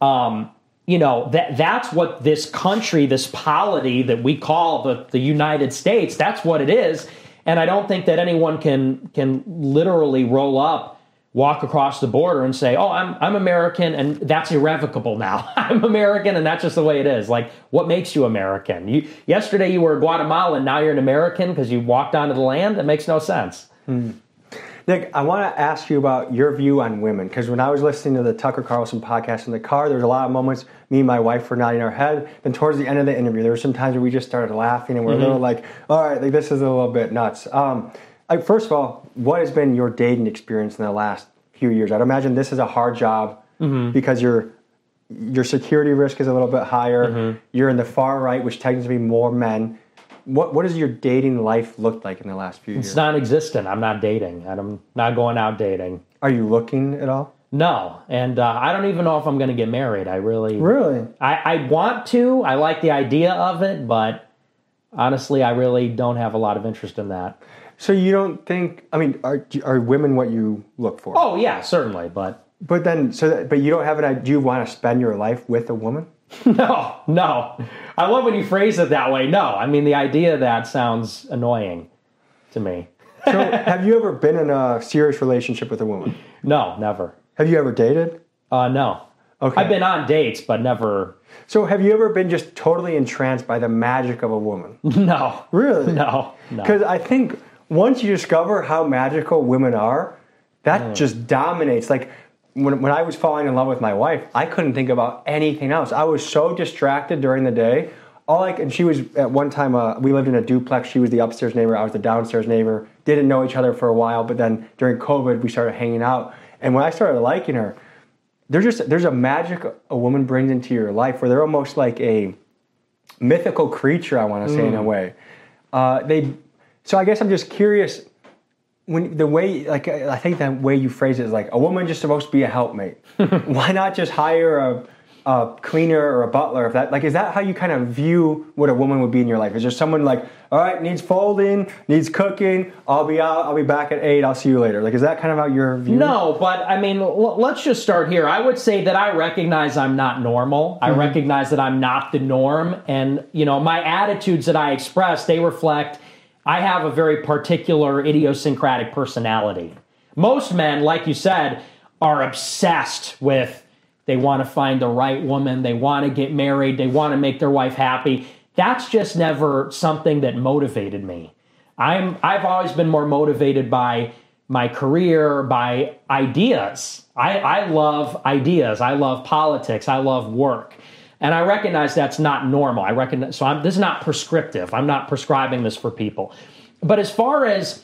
um, you know, that that's what this country, this polity that we call the, the United States, that's what it is. And I don't think that anyone can can literally roll up, walk across the border and say, oh, I'm I'm American, and that's irrevocable now. I'm American, and that's just the way it is. Like, what makes you American? You yesterday you were a Guatemalan, now you're an American because you walked onto the land? That makes no sense. Hmm. Nick, I want to ask you about your view on women, because when I was listening to the Tucker Carlson podcast in the car, there was a lot of moments me and my wife were nodding our head. Then towards the end of the interview, there were some times where we just started laughing and we're mm-hmm. a little like, all right, like this is a little bit nuts. Um, I, first of all, what has been your dating experience in the last few years? I'd imagine this is a hard job mm-hmm. because your your security risk is a little bit higher. Mm-hmm. You're in the far right, which tends to be more men. What what does your dating life look like in the last few years? It's non-existent. I'm not dating. I'm not going out dating. Are you looking at all? No, and uh, I don't even know if I'm going to get married. I really, really, I, I want to. I like the idea of it, but honestly, I really don't have a lot of interest in that. So you don't think? I mean, are are women what you look for? Oh yeah, certainly, but but then so that, but you don't have an idea. Do you want to spend your life with a woman? No, no. I love when you phrase it that way. No, I mean, the idea of that sounds annoying to me. So have you ever been in a serious relationship with a woman? No, never. Have you ever dated? Uh, no. Okay. I've been on dates, but never. So have you ever been just totally entranced by the magic of a woman? No. Really? No, no. Because I think once you discover how magical women are, that mm. just dominates. Like, When, when I was falling in love with my wife, I couldn't think about anything else. I was so distracted during the day. All I and she was at one time. Uh, we lived in a duplex. She was the upstairs neighbor. I was the downstairs neighbor. Didn't know each other for a while, but then during COVID, we started hanging out. And when I started liking her, there's just there's a magic a woman brings into your life where they're almost like a mythical creature. I want to say mm. in a way. Uh, they. So I guess I'm just curious. When the way, like, I think the way you phrase it is like, a woman just supposed to be a helpmate. Why not just hire a, a cleaner or a butler? If that, like, is that how you kind of view what a woman would be in your life? Is there someone like, all right, needs folding, needs cooking, I'll be out, I'll be back at eight, I'll see you later. Like, is that kind of how your view? No, but I mean, l- let's just start here. I would say that I recognize I'm not normal. I mm-hmm. recognize that I'm not the norm. And, you know, my attitudes that I express, they reflect I have a very particular idiosyncratic personality. Most men, like you said, are obsessed with, they want to find the right woman, they want to get married, they want to make their wife happy. That's just never something that motivated me. I'm, I've always been more motivated by my career, by ideas. I, I love ideas. I love politics. I love work. And I recognize that's not normal. I recognize, so I'm, this is not prescriptive. I'm not prescribing this for people. But as far as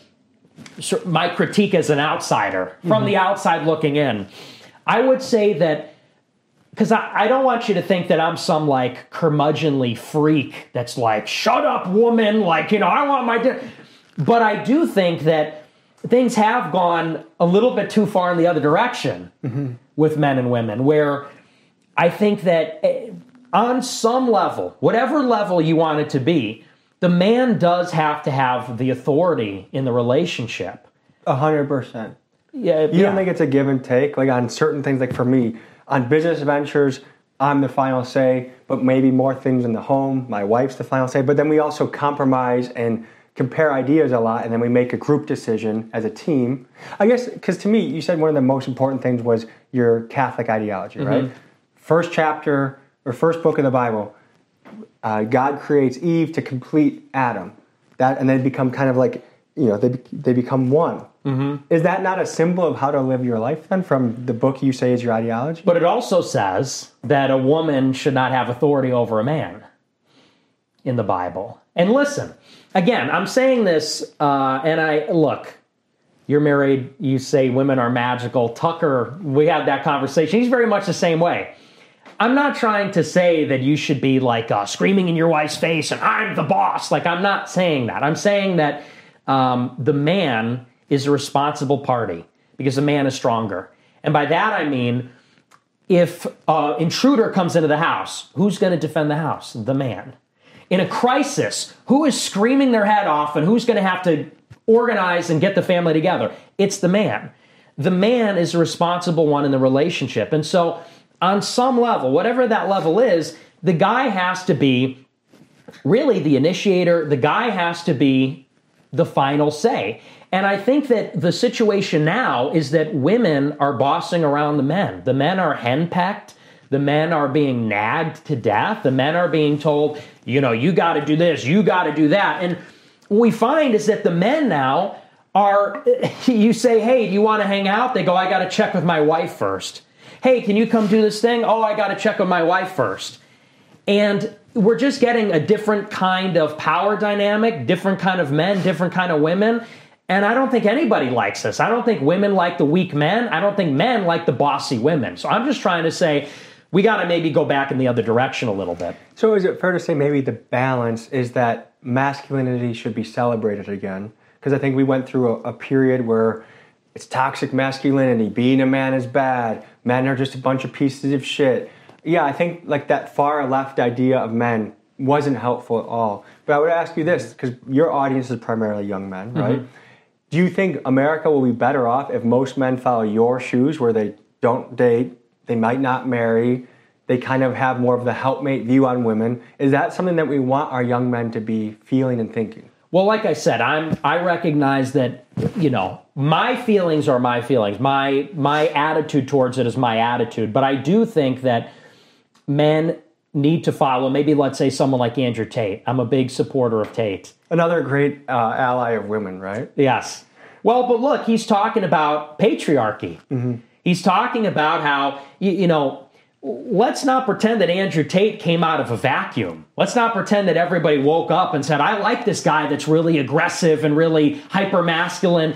my critique as an outsider, from mm-hmm. the outside looking in, I would say that, because I, I don't want you to think that I'm some like curmudgeonly freak that's like, shut up, woman, like, you know, I want my... Di-. But I do think that things have gone a little bit too far in the other direction mm-hmm. with men and women, where I think that... on some level, whatever level you want it to be, the man does have to have the authority in the relationship. A hundred percent. Yeah, you yeah. don't think it's a give and take? Like on certain things, like for me, on business ventures, I'm the final say, but maybe more things in the home, my wife's the final say. But then we also compromise and compare ideas a lot, and then we make a group decision as a team. I guess, because to me, you said one of the most important things was your Catholic ideology, mm-hmm. right? First chapter... or first book of the Bible, uh, God creates Eve to complete Adam. That and they become kind of like, you know, they they become one. Mm-hmm. Is that not a symbol of how to live your life then, from the book you say is your ideology? But it also says that a woman should not have authority over a man in the Bible. And listen, again, I'm saying this, uh, and I, look, you're married, you say women are magical. Tucker, we had that conversation. He's very much the same way. I'm not trying to say that you should be like uh, screaming in your wife's face and I'm the boss. Like, I'm not saying that. I'm saying that um, the man is a responsible party because the man is stronger. And by that I mean, if an intruder comes into the house, who's going to defend the house? The man. In a crisis, who is screaming their head off and who's going to have to organize and get the family together? It's the man. The man is the responsible one in the relationship. And so on some level, whatever that level is, the guy has to be really the initiator. The guy has to be the final say. And I think that the situation now is that women are bossing around the men. The men are henpecked. The men are being nagged to death. The men are being told, you know, you got to do this, you got to do that. And what we find is that the men now are, you say, hey, do you want to hang out? They go, I got to check with my wife first. Hey, can you come do this thing? Oh, I got to check with my wife first. And we're just getting a different kind of power dynamic, different kind of men, different kind of women. And I don't think anybody likes this. I don't think women like the weak men. I don't think men like the bossy women. So I'm just trying to say, we got to maybe go back in the other direction a little bit. So is it fair to say maybe the balance is that masculinity should be celebrated again? Because I think we went through a, a period where it's toxic masculinity. Being a man is bad. Men are just a bunch of pieces of shit. Yeah, I think like that far left idea of men wasn't helpful at all. But I would ask you this, because your audience is primarily young men, right? Mm-hmm. Do you think America will be better off if most men follow your shoes, where they don't date, they might not marry, they kind of have more of the helpmate view on women? Is that something that we want our young men to be feeling and thinking? Well, like I said, I'm I recognize that, you know, my feelings are my feelings. My my attitude towards it is my attitude. But I do think that men need to follow, maybe let's say someone like Andrew Tate. I'm a big supporter of Tate. Another great uh, ally of women, right? Yes. Well, but look, he's talking about patriarchy. Mm-hmm. He's talking about how, you, you know, let's not pretend that Andrew Tate came out of a vacuum. Let's not pretend that everybody woke up and said, I like this guy that's really aggressive and really hyper-masculine.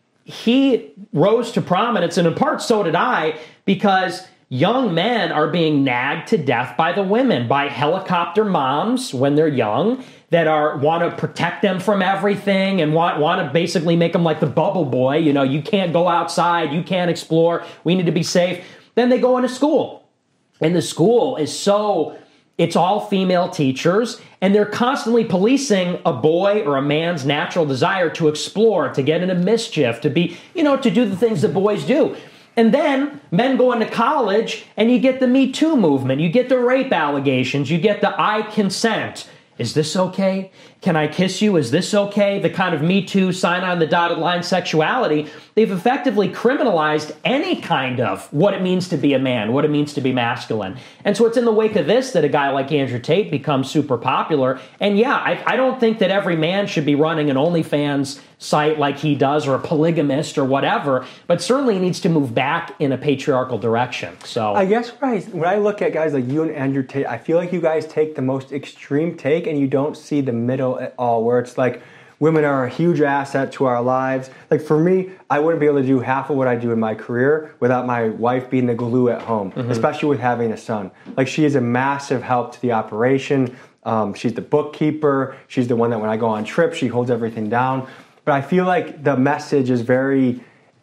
He rose to prominence, and in part so did I, because young men are being nagged to death by the women, by helicopter moms when they're young, that are want to protect them from everything and want, want to basically make them like the bubble boy. You know, you can't go outside, you can't explore, we need to be safe. Then they go into school. And the school is so, it's all female teachers, and they're constantly policing a boy or a man's natural desire to explore, to get into mischief, to be, you know, to do the things that boys do. And then men go into college and you get the Me Too movement, you get the rape allegations, you get the I consent. Is this okay? Can I kiss you? Is this okay? The kind of Me Too, sign on the dotted line sexuality. They've effectively criminalized any kind of what it means to be a man, what it means to be masculine. And so it's in the wake of this that a guy like Andrew Tate becomes super popular. And yeah, I, I don't think that every man should be running an OnlyFans site like he does, or a polygamist or whatever, but certainly he needs to move back in a patriarchal direction. So I guess when I, when I look at guys like you and Andrew Tate, I feel like you guys take the most extreme take and you don't see the middle at all, where it's like women are a huge asset to our lives. Like for me, I wouldn't be able to do half of what I do in my career without my wife being the glue at home, mm-hmm. especially with having a son. Like she is a massive help to the operation. Um, she's the bookkeeper. She's the one that when I go on trips, she holds everything down. But I feel like the message is very,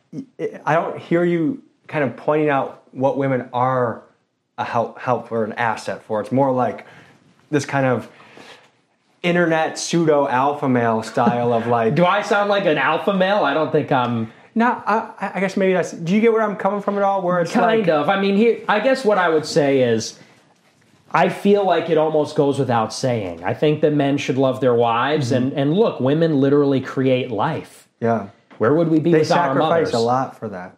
I don't hear you kind of pointing out what women are a help, help or an asset for. It's more like this kind of internet pseudo alpha male style of like. Do I sound like an alpha male? I don't think I'm. No, I, I guess maybe that's. Do you get where I'm coming from at all? Where it's kind like, of. I mean, here. I guess what I would say is, I feel like it almost goes without saying. I think that men should love their wives, mm-hmm. and and look, women literally create life. Yeah. Where would we be they without our mothers? They sacrifice a lot for that.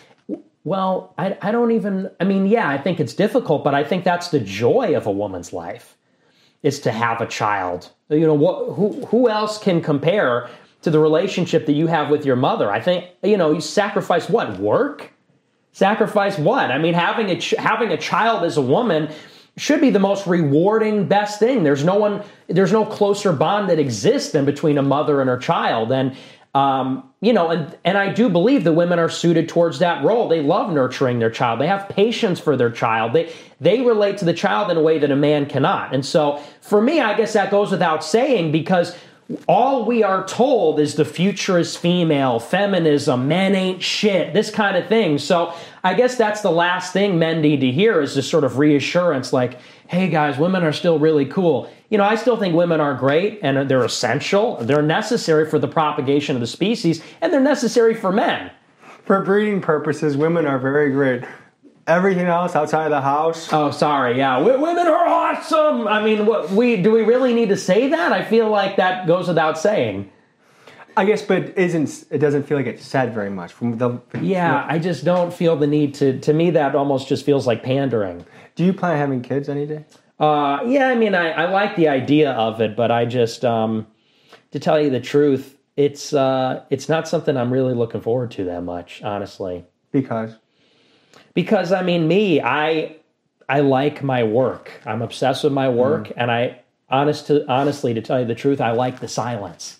Well, I I don't even. I mean, yeah, I think it's difficult, but I think that's the joy of a woman's life, is to have a child. You know, what? Who who else can compare to the relationship that you have with your mother? I think, you know, you sacrifice what? Work? Sacrifice what? I mean, having a ch- having a child as a woman should be the most rewarding, best thing. There's no one, there's no closer bond that exists than between a mother and her child. And, um, you know, and, and I do believe that women are suited towards that role. They love nurturing their child. They have patience for their child. They, they relate to the child in a way that a man cannot. And so for me, I guess that goes without saying, because all we are told is the future is female, feminism, men ain't shit, this kind of thing. So I guess that's the last thing men need to hear, is this sort of reassurance like, hey guys, women are still really cool. You know, I still think women are great and they're essential. They're necessary for the propagation of the species, and they're necessary for men. For breeding purposes, women are very great. Everything else outside of the house. Oh, sorry. Yeah, w- women are awesome. I mean, what, we do we really need to say that? I feel like that goes without saying. I guess, but it isn't it doesn't feel like it's said very much from the. Yeah, I just don't feel the need to. To me, that almost just feels like pandering. Do you plan on having kids any day? Uh, yeah, I mean, I, I like the idea of it, but I just, um, to tell you the truth, it's uh, it's not something I'm really looking forward to that much, honestly. Because. Because, I mean, me, I I like my work. I'm obsessed with my work, mm. and I, honest to, honestly, to tell you the truth, I like the silence.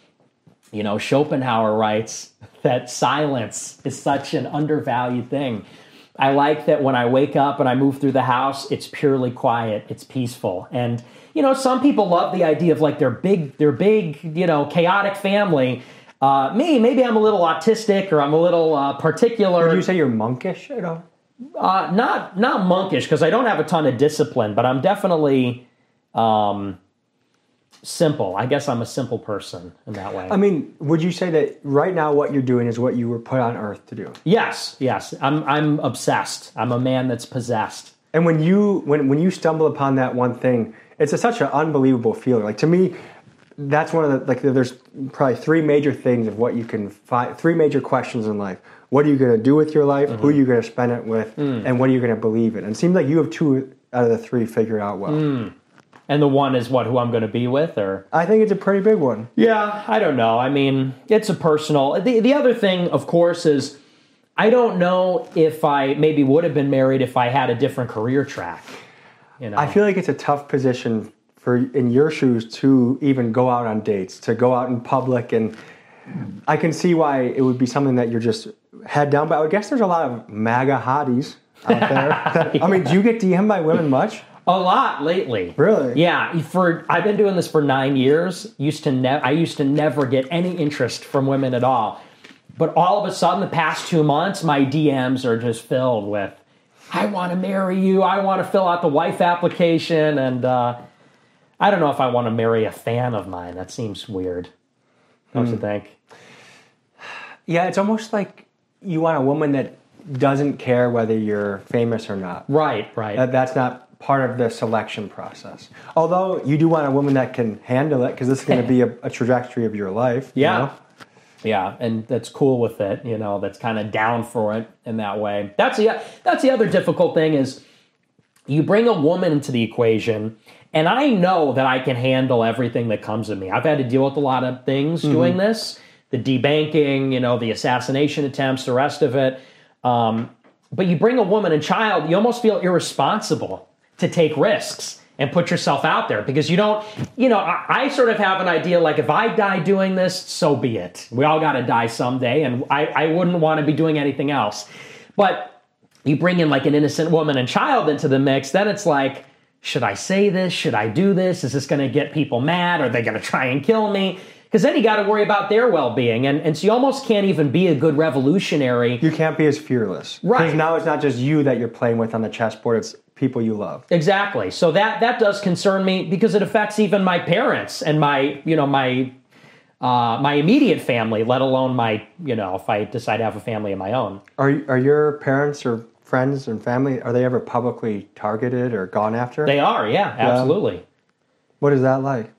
You know, Schopenhauer writes that silence is such an undervalued thing. I like that when I wake up and I move through the house, it's purely quiet, it's peaceful. And, you know, some people love the idea of like their big, their big, you know, chaotic family. Uh, me, maybe I'm a little autistic or I'm a little uh, particular. Would you say you're monkish at all? Uh, not not monkish, because I don't have a ton of discipline, but I'm definitely um, simple. I guess I'm a simple person in that way. I mean, would you say that right now what you're doing is what you were put on earth to do? Yes, yes. I'm I'm obsessed. I'm a man that's possessed. And when you when when you stumble upon that one thing, it's a, such an unbelievable feeling. Like to me, that's one of the, like, there's probably three major things of what you can find, three major questions in life. What are you going to do with your life? Mm-hmm. Who are you going to spend it with? Mm. And what are you going to believe in? And it seems like you have two out of the three figured out well. Mm. And the one is what, who I'm going to be with? Or I think it's a pretty big one. Yeah, I don't know. I mean, it's a personal. The, the other thing, of course, is I don't know if I maybe would have been married if I had a different career track. You know? I feel like it's a tough position for in your shoes to even go out on dates, to go out in public, and I can see why it would be something that you're just head down. But I would guess there's a lot of MAGA hotties out there. That, yeah. I mean, do you get D M'd by women much? A lot lately. Really? Yeah. For I've been doing this for nine years. Used to ne- I used to never get any interest from women at all. But all of a sudden, the past two months, my D Ms are just filled with, I want to marry you. I want to fill out the wife application. And uh, I don't know if I want to marry a fan of mine. That seems weird. Don't mm. you think? Yeah, it's almost like you want a woman that doesn't care whether you're famous or not. Right, right. That, that's not part of the selection process. Although you do want a woman that can handle it, because this is going to be a, a trajectory of your life. Yeah. You know? Yeah, and that's cool with it, you know, that's kind of down for it in that way. That's the, that's the other difficult thing is you bring a woman into the equation, and I know that I can handle everything that comes to me. I've had to deal with a lot of things mm-hmm. doing this, the debanking, you know, the assassination attempts, the rest of it. Um, but you bring a woman and child, you almost feel irresponsible to take risks and put yourself out there, because you don't, you know, I, I sort of have an idea like, if I die doing this, so be it. We all got to die someday, and I, I wouldn't want to be doing anything else. But you bring in like an innocent woman and child into the mix, then it's like, should I say this? Should I do this? Is this going to get people mad? Are they going to try and kill me? Because then you got to worry about their well-being. And, and so you almost can't even be a good revolutionary. You can't be as fearless. Right. Because now it's not just you that you're playing with on the chessboard, it's people you love. Exactly. So that that does concern me, because it affects even my parents and my, you know, my uh, my immediate family, let alone my, you know, if I decide to have a family of my own. Are are your parents or friends and family, are they ever publicly targeted or gone after? They are, yeah, absolutely. Yeah. What is that like?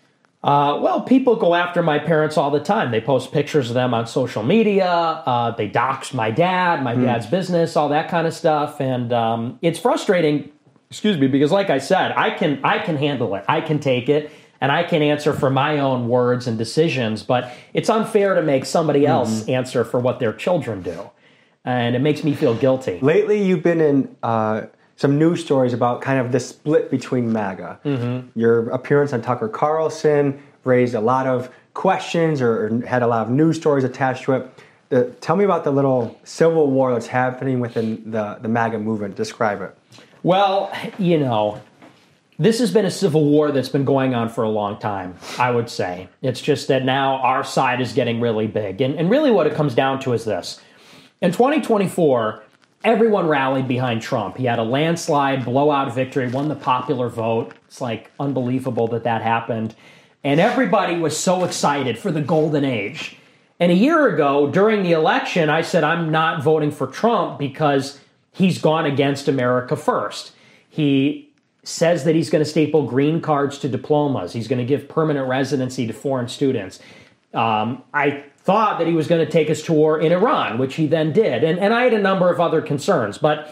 Uh, well, people go after my parents all the time. They post pictures of them on social media. Uh, they dox my dad, my mm. dad's business, all that kind of stuff. And um, it's frustrating, excuse me, because like I said, I can I can handle it. I can take it, and I can answer for my own words and decisions. But it's unfair to make somebody else mm. answer for what their children do. And it makes me feel guilty. Lately, you've been in uh, some news stories about kind of the split between MAGA. Mm-hmm. Your appearance on Tucker Carlson raised a lot of questions, or, or had a lot of news stories attached to it. The, tell me about the little civil war that's happening within the, the MAGA movement. Describe it. Well, you know, this has been a civil war that's been going on for a long time, I would say. It's just that now our side is getting really big. And, and really what it comes down to is this. In twenty twenty-four, everyone rallied behind Trump. He had a landslide, blowout victory, won the popular vote. It's like unbelievable that that happened. And everybody was so excited for the golden age. And a year ago, during the election, I said, I'm not voting for Trump because he's gone against America first. He says that he's going to staple green cards to diplomas. He's going to give permanent residency to foreign students. Um, I thought that he was going to take us to war in Iran, which he then did. And, and I had a number of other concerns, but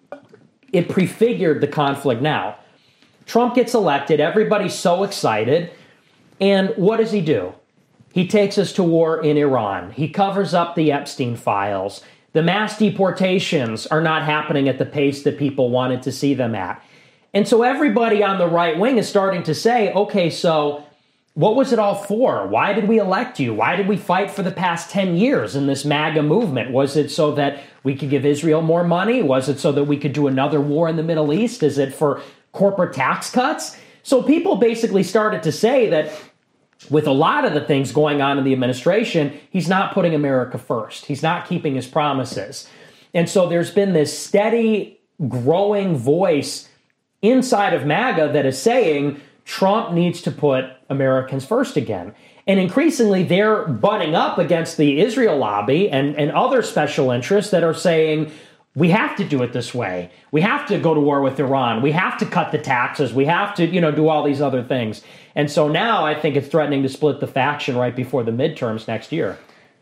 it prefigured the conflict now. Trump gets elected. Everybody's so excited. And what does he do? He takes us to war in Iran. He covers up the Epstein files. The mass deportations are not happening at the pace that people wanted to see them at. And so everybody on the right wing is starting to say, okay, so what was it all for? Why did we elect you? Why did we fight for the past ten years in this MAGA movement? Was it so that we could give Israel more money? Was it so that we could do another war in the Middle East? Is it for corporate tax cuts? So people basically started to say that with a lot of the things going on in the administration, he's not putting America first. He's not keeping his promises. And so there's been this steady, growing voice inside of MAGA that is saying Trump needs to put Americans first again. And increasingly, they're butting up against the Israel lobby and, and other special interests that are saying, we have to do it this way. We have to go to war with Iran. We have to cut the taxes. We have to, you know, do all these other things. And so now I think it's threatening to split the faction right before the midterms next year.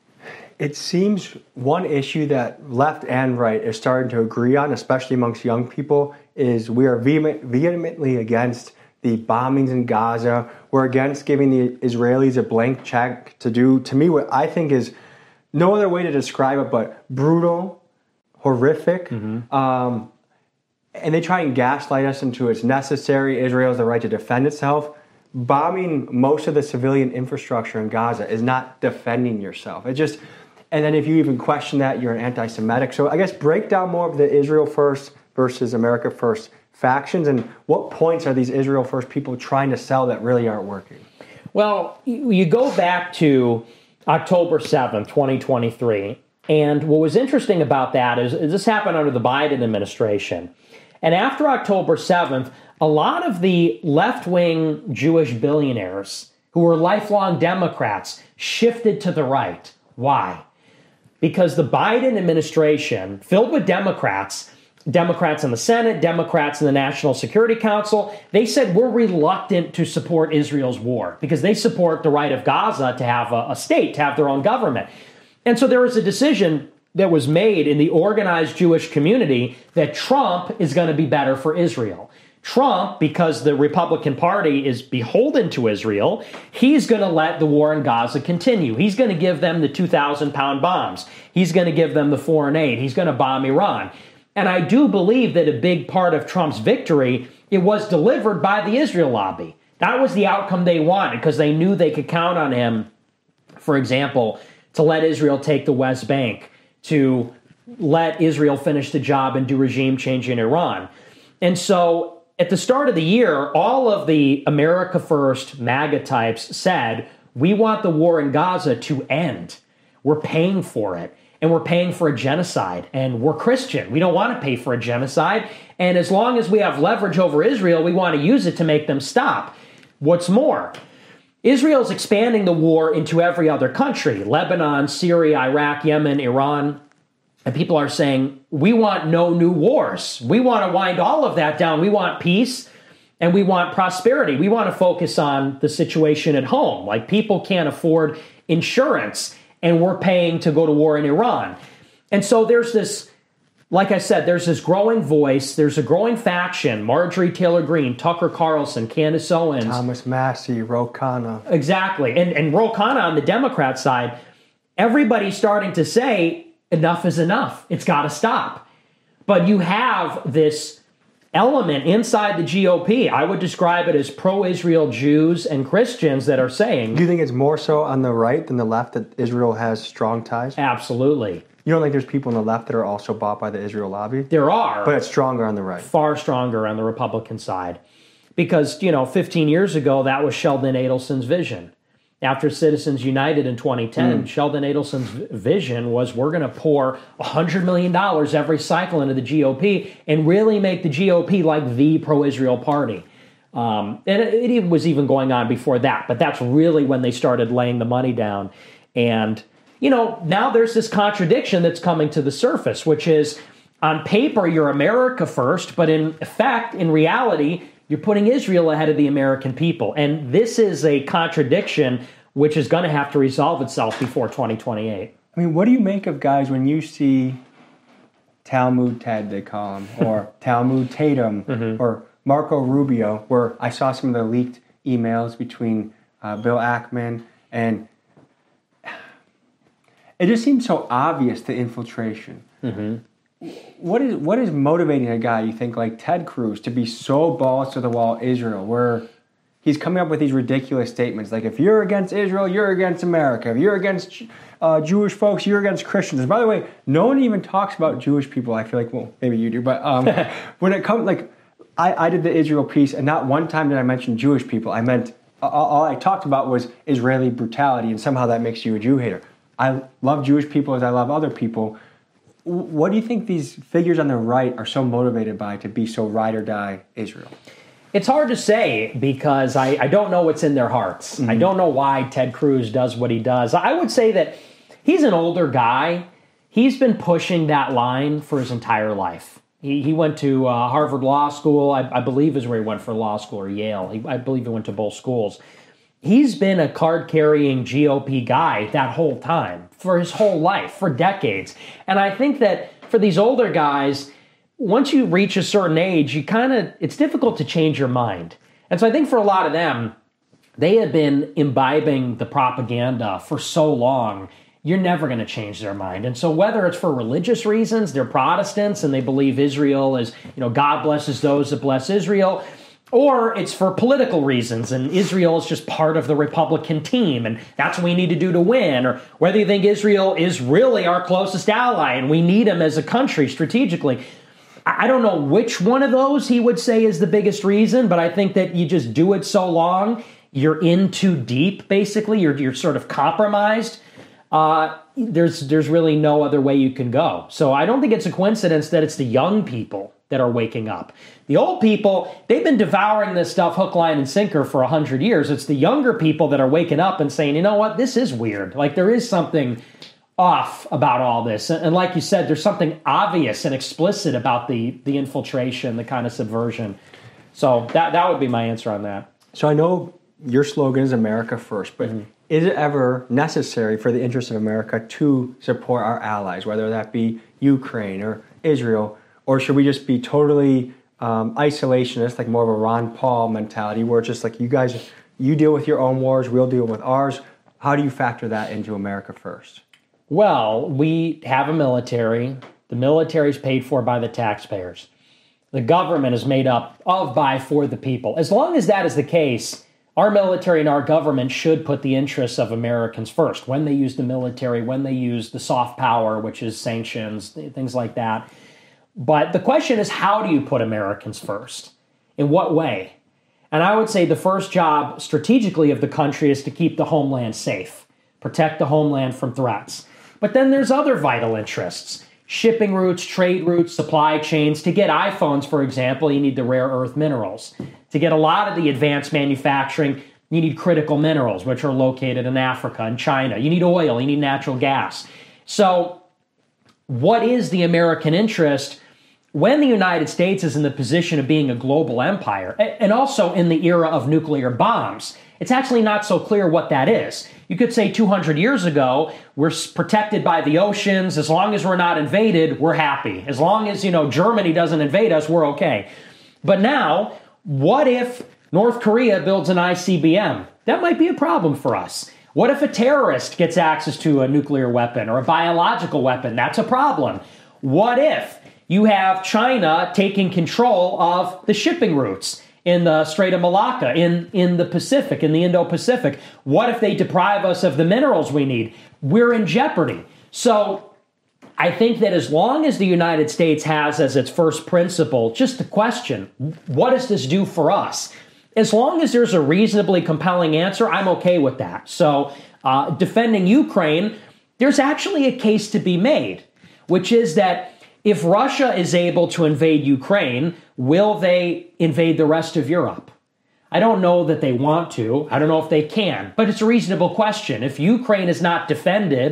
It seems one issue that left and right is starting to agree on, especially amongst young people, is we are vehement, vehemently against the bombings in Gaza. We're against giving the Israelis a blank check to do, to me, what I think is no other way to describe it but brutal, horrific. Mm-hmm. Um, and they try and gaslight us into it's necessary. Israel has the right to defend itself. Bombing most of the civilian infrastructure in Gaza is not defending yourself. It just, and then if you even question that, you're an anti-Semitic. So I guess break down more of the Israel first versus America first factions, and what points are these Israel first people trying to sell that really aren't working? Well, you go back to October seventh, twenty twenty-three, and what was interesting about that is, is this happened under the Biden administration. And after October seventh, a lot of the left-wing Jewish billionaires who were lifelong Democrats shifted to the right. Why? Because the Biden administration, filled with Democrats, Democrats in the Senate, Democrats in the National Security Council, they said we're reluctant to support Israel's war because they support the right of Gaza to have a, a state, to have their own government. And so there was a decision that was made in the organized Jewish community that Trump is going to be better for Israel. Trump, because the Republican Party is beholden to Israel, he's going to let the war in Gaza continue. He's going to give them the two thousand pound bombs. He's going to give them the foreign aid. He's going to bomb Iran. And I do believe that a big part of Trump's victory, it was delivered by the Israel lobby. That was the outcome they wanted because they knew they could count on him, for example, to let Israel take the West Bank, to let Israel finish the job and do regime change in Iran. And so at the start of the year, all of the America First MAGA types said, we want the war in Gaza to end. We're paying for it. And we're paying for a genocide. And we're Christian. We don't want to pay for a genocide. And as long as we have leverage over Israel, we want to use it to make them stop. What's more, Israel's expanding the war into every other country. Lebanon, Syria, Iraq, Yemen, Iran. And people are saying, we want no new wars. We want to wind all of that down. We want peace and we want prosperity. We want to focus on the situation at home. Like people can't afford insurance and we're paying to go to war in Iran. And so there's this, like I said, there's this growing voice. There's a growing faction. Marjorie Taylor Greene, Tucker Carlson, Candace Owens. Thomas Massie, Ro Khanna. Exactly. And, and Ro Khanna on the Democrat side, everybody's starting to say, enough is enough. It's got to stop. But you have this element inside the G O P. I would describe it as pro-Israel Jews and Christians that are saying... Do you think it's more so on the right than the left that Israel has strong ties? Absolutely. You don't think there's people on the left that are also bought by the Israel lobby? There are. But it's stronger on the right. Far stronger on the Republican side. Because, you know, fifteen years ago, that was Sheldon Adelson's vision. After Citizens United in twenty ten, mm. Sheldon Adelson's vision was we're going to pour one hundred million dollars every cycle into the G O P and really make the G O P like the pro-Israel party. Um, and it, it was even going on before that, but that's really when they started laying the money down. And, you know, now there's this contradiction that's coming to the surface, which is on paper, you're America first, but in effect, in reality, you're putting Israel ahead of the American people. And this is a contradiction which is going to have to resolve itself before twenty twenty-eight. I mean, what do you make of guys when you see Talmud Ted, they call him, or Talmud Tatum, mm-hmm. or Marco Rubio, where I saw some of the leaked emails between uh, Bill Ackman, and it just seems so obvious, the infiltration. Mm-hmm. What is what is motivating a guy, you think, like Ted Cruz to be so balls to the wall Israel, where he's coming up with these ridiculous statements like, if you're against Israel, you're against America. If you're against uh, Jewish folks, you're against Christians. And by the way, no one even talks about Jewish people. I feel like, well, maybe you do. But um, when it comes, like, I, I did the Israel piece, and not one time did I mention Jewish people. I meant, all, all I talked about was Israeli brutality, and somehow that makes you a Jew hater. I love Jewish people as I love other people. What do you think these figures on the right are so motivated by to be so ride or die Israel? It's hard to say because I, I don't know what's in their hearts. Mm-hmm. I don't know why Ted Cruz does what he does. I would say that he's an older guy. He's been pushing that line for his entire life. He, he went to uh, Harvard Law School, I, I believe is where he went for law school, or Yale. He, I believe he went to both schools. He's been a card-carrying G O P guy that whole time, for his whole life, for decades. And I think that for these older guys, once you reach a certain age, you kind of, it's difficult to change your mind. And so I think for a lot of them, they have been imbibing the propaganda for so long, you're never going to change their mind. And so whether it's for religious reasons, they're Protestants and they believe Israel is, you know, God blesses those that bless Israel, or it's for political reasons, and Israel is just part of the Republican team, and that's what we need to do to win, or whether you think Israel is really our closest ally, and we need them as a country strategically. I don't know which one of those he would say is the biggest reason, but I think that you just do it so long, you're in too deep, basically, you're, you're sort of compromised. Uh, there's, there's really no other way you can go. So I don't think it's a coincidence that it's the young people that are waking up. The old people, they've been devouring this stuff hook, line, and sinker for a hundred years. It's the younger people that are waking up and saying, you know what, this is weird. Like, there is something off about all this. And like you said, there's something obvious and explicit about the, the infiltration, the kind of subversion. So that, that would be my answer on that. So I know your slogan is America first, but mm-hmm. is it ever necessary for the interests of America to support our allies, whether that be Ukraine or Israel? Or should we just be totally um, isolationist, like more of a Ron Paul mentality, where it's just like, you guys, you deal with your own wars, we'll deal with ours? How do you factor that into America first? Well, we have a military. The military is paid for by the taxpayers. The government is made up of, by, for the people. As long as that is the case, our military and our government should put the interests of Americans first when they use the military, when they use the soft power, which is sanctions, things like that. But the question is, how do you put Americans first? In what way? And I would say the first job strategically of the country is to keep the homeland safe, protect the homeland from threats. But then there's other vital interests, shipping routes, trade routes, supply chains. To get iPhones, for example, you need the rare earth minerals. To get a lot of the advanced manufacturing, you need critical minerals, which are located in Africa and China. You need oil, you need natural gas. So what is the American interest when the United States is in the position of being a global empire, and also in the era of nuclear bombs? It's actually not so clear what that is. You could say two hundred years ago, we're protected by the oceans. As long as we're not invaded, we're happy. As long as, you know, Germany doesn't invade us, we're okay. But now, what if North Korea builds an I C B M? That might be a problem for us. What if a terrorist gets access to a nuclear weapon or a biological weapon? That's a problem. What if you have China taking control of the shipping routes in the Strait of Malacca, in, in the Pacific, in the Indo-Pacific? What if they deprive us of the minerals we need? We're in jeopardy. So I think that as long as the United States has as its first principle just the question, what does this do for us? As long as there's a reasonably compelling answer, I'm okay with that. So uh, defending Ukraine, there's actually a case to be made, which is that if Russia is able to invade Ukraine, will they invade the rest of Europe? I don't know that they want to. I don't know if they can, but it's a reasonable question. If Ukraine is not defended,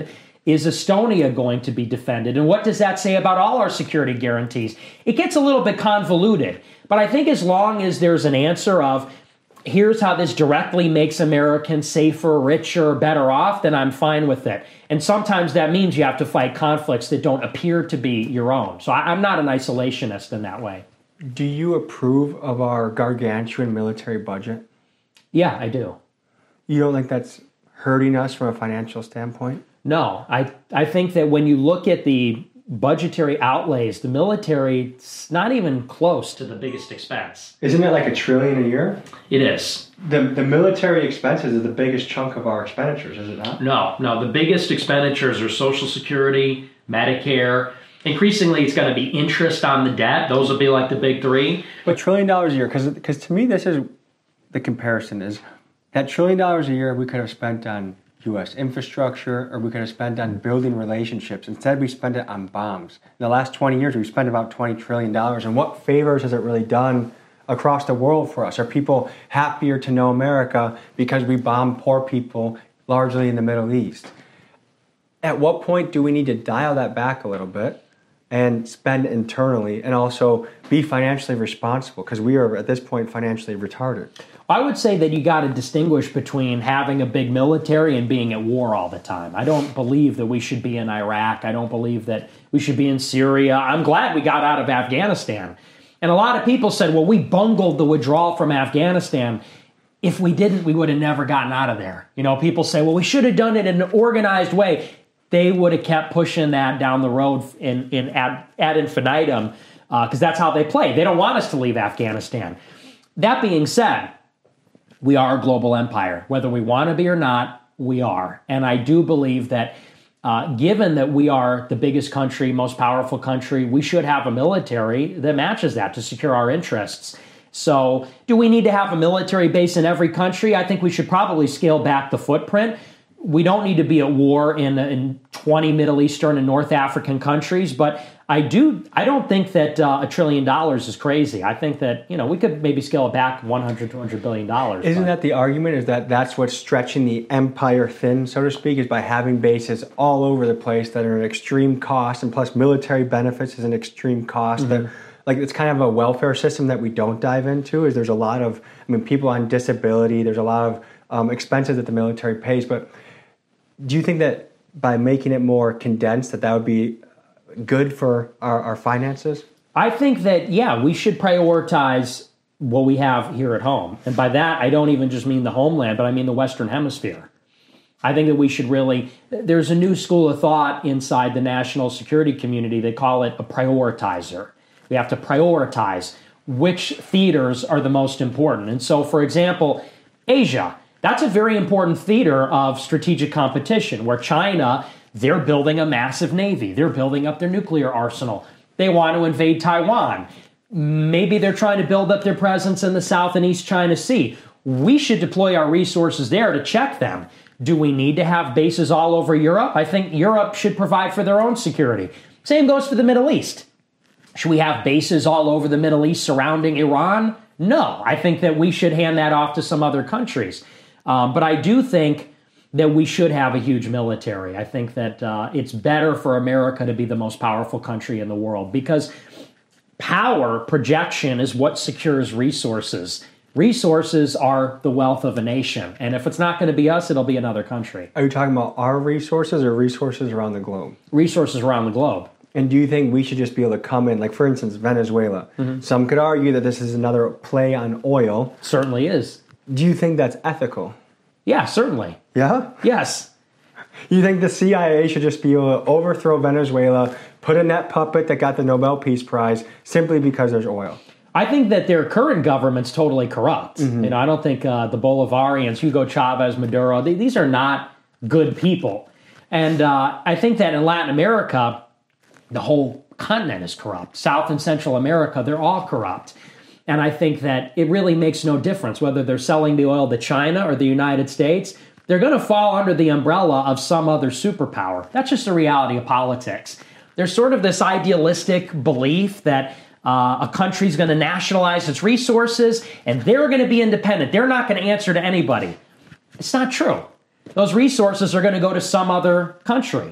Is Estonia going to be defended? And what does that say about all our security guarantees? It gets a little bit convoluted, but I think as long as there's an answer of, here's how this directly makes Americans safer, richer, better off, then I'm fine with it. And sometimes that means you have to fight conflicts that don't appear to be your own. So I'm not an isolationist in that way. Do you approve of our gargantuan military budget? Yeah, I do. You don't think that's hurting us from a financial standpoint? No, I I think that when you look at the budgetary outlays, the military is not even close to the biggest expense. Isn't it like a trillion a year? It is. The the military expenses is the biggest chunk of our expenditures, is it not? No, no. The biggest expenditures are Social Security, Medicare. Increasingly, it's going to be interest on the debt. Those will be like the big three. But trillion dollars a year, because because to me, this is the comparison is that trillion dollars a year we could have spent on U S infrastructure, or we could have spent on building relationships. Instead, we spend it on bombs. In the last twenty years, we've spent about twenty trillion dollars. And what favors has it really done across the world for us? Are people happier to know America because we bomb poor people largely in the Middle East? At what point do we need to dial that back a little bit and spend internally and also be financially responsible? Because we are, at this point, financially retarded. I would say that you got to distinguish between having a big military and being at war all the time. I don't believe that we should be in Iraq. I don't believe that we should be in Syria. I'm glad we got out of Afghanistan. And a lot of people said, well, we bungled the withdrawal from Afghanistan. If we didn't, we would have never gotten out of there. You know, people say, well, we should have done it in an organized way. They would have kept pushing that down the road in, in ad, ad infinitum because uh, that's how they play. They don't want us to leave Afghanistan. That being said, we are a global empire. Whether we want to be or not, we are. And I do believe that uh, given that we are the biggest country, most powerful country, we should have a military that matches that to secure our interests. So do we need to have a military base in every country? I think we should probably scale back the footprint. We don't need to be at war in, in twenty Middle Eastern and North African countries, but I do. I don't think that uh, a trillion dollars is crazy. I think that, you know, we could maybe scale it back one hundred, two hundred billion dollars. Isn't but. that the argument? Is that that's what's stretching the empire thin, so to speak, is by having bases all over the place that are an extreme cost, and plus military benefits is an extreme cost. Mm-hmm. That, like, it's kind of a welfare system that we don't dive into. Is there's a lot of, I mean, people on disability. There's a lot of um, expenses that the military pays, but do you think that by making it more condensed, that that would be good for our, our finances? I think that, yeah, we should prioritize what we have here at home. And by that, I don't even just mean the homeland, but I mean the Western Hemisphere. I think that we should really, there's a new school of thought inside the national security community. They call it a prioritizer. We have to prioritize which theaters are the most important. And so, for example, Asia. That's a very important theater of strategic competition where China, they're building a massive navy. They're building up their nuclear arsenal. They want to invade Taiwan. Maybe they're trying to build up their presence in the South and East China Sea. We should deploy our resources there to check them. Do we need to have bases all over Europe? I think Europe should provide for their own security. Same goes for the Middle East. Should we have bases all over the Middle East surrounding Iran? No. I think that we should hand that off to some other countries. Um, but I do think that we should have a huge military. I think that uh, it's better for America to be the most powerful country in the world because power projection is what secures resources. Resources are the wealth of a nation. And if it's not going to be us, it'll be another country. Are you talking about our resources or resources around the globe? Resources around the globe. And do you think we should just be able to come in, like, for instance, Venezuela? Mm-hmm. Some could argue that this is another play on oil. Certainly is. Do you think that's ethical? Yeah, certainly. Yeah? Yes. You think the C I A should just be able to overthrow Venezuela, put in that puppet that got the Nobel Peace Prize simply because there's oil? I think that their current government's totally corrupt. Mm-hmm. You know, I don't think uh, the Bolivarians, Hugo Chavez, Maduro, they, these are not good people. And uh, I think that in Latin America, the whole continent is corrupt. South and Central America, they're all corrupt. And I think that it really makes no difference whether they're selling the oil to China or the United States. They're going to fall under the umbrella of some other superpower. That's just the reality of politics. There's sort of this idealistic belief that uh, a country's going to nationalize its resources and they're going to be independent. They're not going to answer to anybody. It's not true. Those resources are going to go to some other country.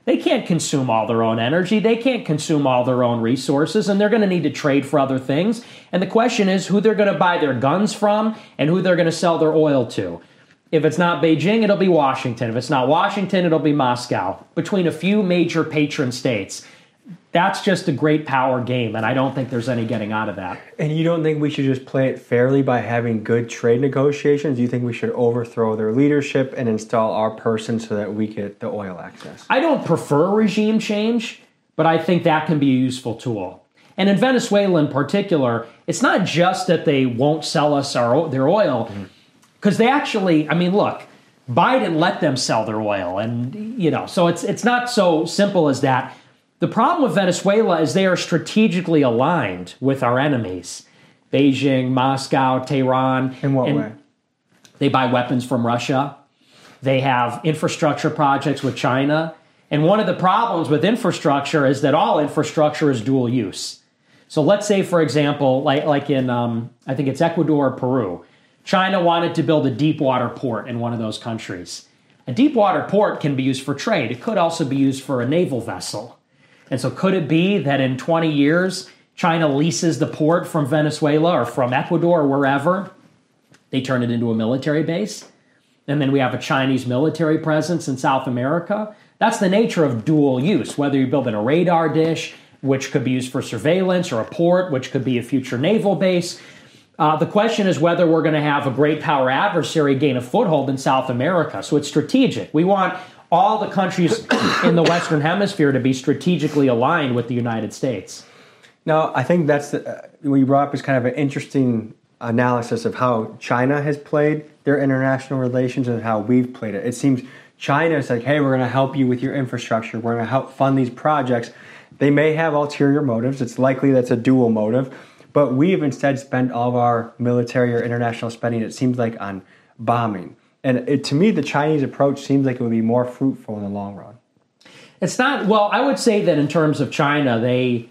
They can't consume all their own energy. They can't consume all their own resources, and they're going to need to trade for other things. And the question is who they're going to buy their guns from and who they're going to sell their oil to. If it's not Beijing, it'll be Washington. If it's not Washington, it'll be Moscow. Between a few major patron states. That's just a great power game, and I don't think there's any getting out of that. And you don't think we should just play it fairly by having good trade negotiations? Do you think we should overthrow their leadership and install our person so that we get the oil access? I don't prefer regime change, but I think that can be a useful tool. And in Venezuela in particular, it's not just that they won't sell us our their oil, because mm-hmm. they actually, I mean, look, Biden let them sell their oil, and you know, so it's it's not so simple as that. The problem with Venezuela is they are strategically aligned with our enemies. Beijing, Moscow, Tehran. In what way? They buy weapons from Russia. They have infrastructure projects with China. And one of the problems with infrastructure is that all infrastructure is dual use. So let's say, for example, like, like in, um, I think it's Ecuador or Peru, China wanted to build a deep water port in one of those countries. A deep water port can be used for trade. It could also be used for a naval vessel. And so could it be that in twenty years, China leases the port from Venezuela or from Ecuador or wherever? They turn it into a military base. And then we have a Chinese military presence in South America. That's the nature of dual use, whether you're building a radar dish, which could be used for surveillance, or a port, which could be a future naval base. Uh, the question is whether we're going to have a great power adversary gain a foothold in South America. So it's strategic. We want all the countries in the Western Hemisphere to be strategically aligned with the United States. Now, I think that's the, uh, what you brought up is kind of an interesting analysis of how China has played their international relations and how we've played it. It seems China is like, hey, we're going to help you with your infrastructure. We're going to help fund these projects. They may have ulterior motives. It's likely that's a dual motive. But we've instead spent all of our military or international spending, it seems like, on bombing. And it, to me, the Chinese approach seems like it would be more fruitful in the long run. It's not, well, I would say that in terms of China, they,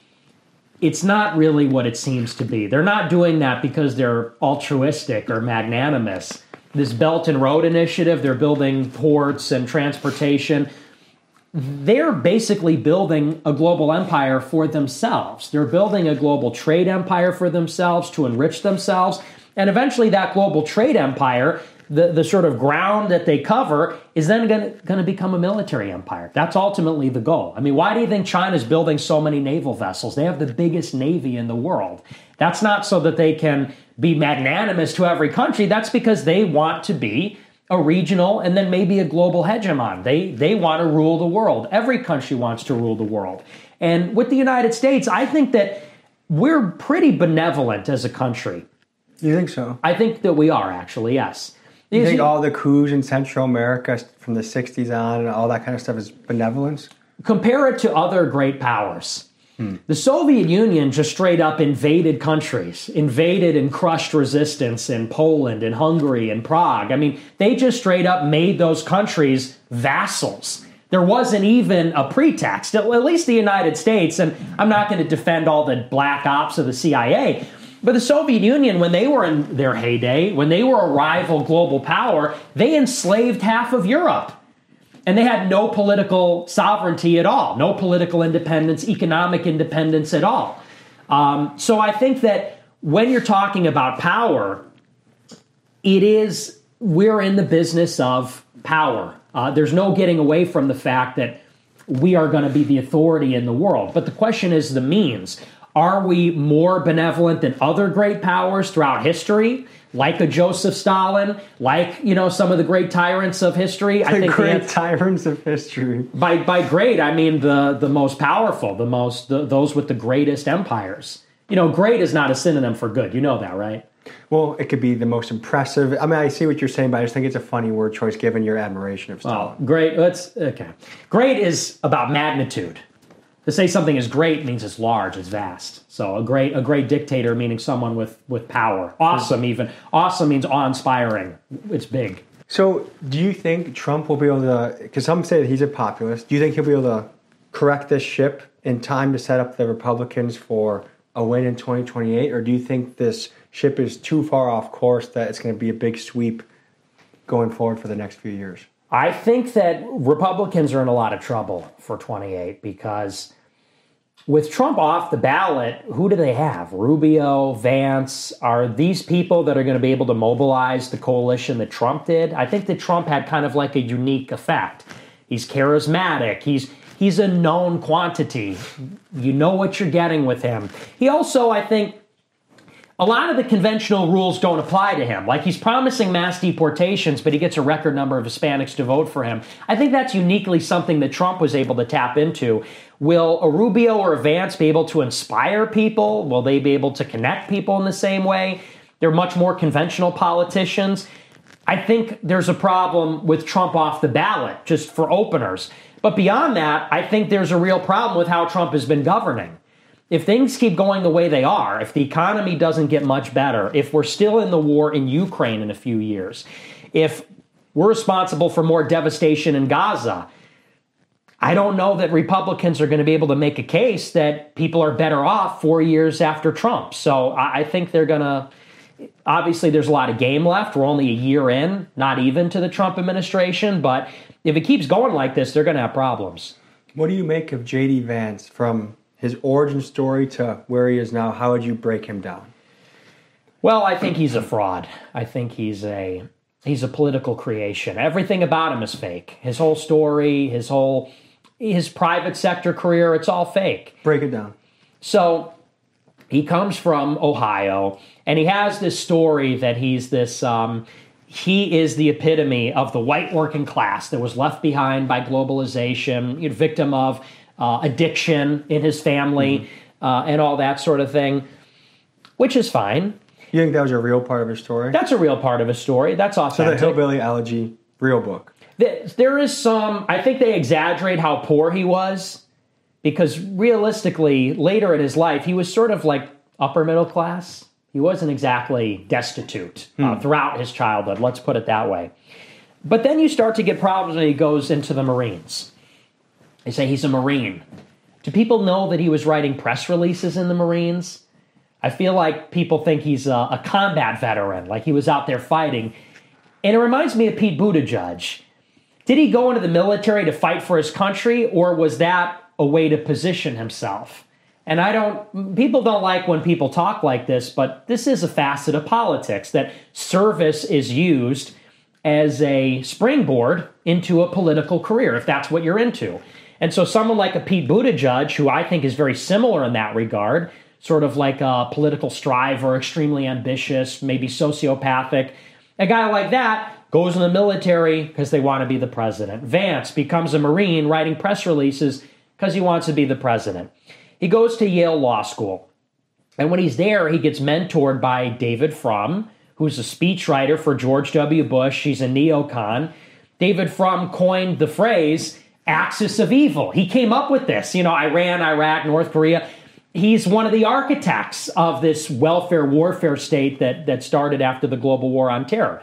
it's not really what it seems to be. They're not doing that because they're altruistic or magnanimous. This Belt and Road Initiative, they're building ports and transportation. They're basically building a global empire for themselves. They're building a global trade empire for themselves to enrich themselves. And eventually that global trade empire, the, the sort of ground that they cover, is then going to become a military empire. That's ultimately the goal. I mean, why do you think China's building so many naval vessels? They have the biggest navy in the world. That's not so that they can be magnanimous to every country. That's because they want to be a regional and then maybe a global hegemon. They, they want to rule the world. Every country wants to rule the world. And with the United States, I think that we're pretty benevolent as a country. You think so? I think that we are, actually, yes. You think all the coups in Central America from the sixties on and all that kind of stuff is benevolence? Compare it to other great powers. Hmm. The Soviet Union just straight up invaded countries, invaded and crushed resistance in Poland and Hungary and Prague. I mean, they just straight up made those countries vassals. There wasn't even a pretext, at least the United States, and I'm not going to defend all the black ops of the C I A, but the Soviet Union, when they were in their heyday, when they were a rival global power, they enslaved half of Europe. And they had no political sovereignty at all, no political independence, economic independence at all. Um, so I think that when you're talking about power, it is, we're in the business of power. Uh, there's no getting away from the fact that we are going to be the authority in the world. But the question is the means. Are we more benevolent than other great powers throughout history? Like a Joseph Stalin, like, you know, some of the great tyrants of history. The I think great have, tyrants of history. By by great, I mean the the most powerful, the most the, those with the greatest empires. You know, great is not a synonym for good. You know that, right? Well, it could be the most impressive. I mean, I see what you're saying, but I just think it's a funny word choice given your admiration of Stalin. Oh, great. Let's okay. Great is about magnitude. To say something is great means it's large, it's vast. So a great a great dictator meaning someone with, with power. Awesome even. Awesome means awe-inspiring. It's big. So do you think Trump will be able to, because some say that he's a populist, do you think he'll be able to correct this ship in time to set up the Republicans for a win in twenty twenty-eight? Or do you think this ship is too far off course that it's going to be a big sweep going forward for the next few years? I think that Republicans are in a lot of trouble for twenty-eight because with Trump off the ballot, who do they have? Rubio, Vance, are these people that are going to be able to mobilize the coalition that Trump did? I think that Trump had kind of like a unique effect. He's charismatic. He's he's a known quantity. You know what you're getting with him. He also, I think, a lot of the conventional rules don't apply to him. Like he's promising mass deportations, but he gets a record number of Hispanics to vote for him. I think that's uniquely something that Trump was able to tap into. Will a Rubio or a Vance be able to inspire people? Will they be able to connect people in the same way? They're much more conventional politicians. I think there's a problem with Trump off the ballot, just for openers. But beyond that, I think there's a real problem with how Trump has been governing. If things keep going the way they are, if the economy doesn't get much better, if we're still in the war in Ukraine in a few years, if we're responsible for more devastation in Gaza, I don't know that Republicans are going to be able to make a case that people are better off four years after Trump. So I think they're going to, obviously there's a lot of game left. We're only a year in, not even to the Trump administration. But if it keeps going like this, they're going to have problems. What do you make of J D Vance from his origin story to where he is now? How would you break him down? Well, I think he's a fraud. I think he's a he's a political creation. Everything about him is fake. His whole story, his whole his private sector career, it's all fake. Break it down. So he comes from Ohio, and he has this story that he's this, um, he is the epitome of the white working class that was left behind by globalization, you know, victim of uh, addiction in his family, mm-hmm. uh, and all that sort of thing, which is fine. You think that was a real part of his story? That's a real part of his story. That's authentic. So the Hillbilly Elegy, real book. There is some, I think they exaggerate how poor he was, because realistically, later in his life, he was sort of like upper middle class. He wasn't exactly destitute hmm. uh, throughout his childhood, let's put it that way. But then you start to get problems when he goes into the Marines. They say he's a Marine. Do people know that he was writing press releases in the Marines? I feel like people think he's a, a combat veteran, like he was out there fighting. And it reminds me of Pete Buttigieg. Did he go into the military to fight for his country, or was that a way to position himself? And I don't, people don't like when people talk like this, but this is a facet of politics, that service is used as a springboard into a political career, if that's what you're into. And so someone like a Pete Buttigieg, who I think is very similar in that regard, sort of like a political striver, extremely ambitious, maybe sociopathic, a guy like that goes in the military because they want to be the president. Vance becomes a Marine writing press releases because he wants to be the president. He goes to Yale Law School. And when he's there, he gets mentored by David Frum, who's a speechwriter for George W. Bush. He's a neocon. David Frum coined the phrase axis of evil. He came up with this. You know, Iran, Iraq, North Korea. He's one of the architects of this welfare warfare state that, that started after the global war on terror.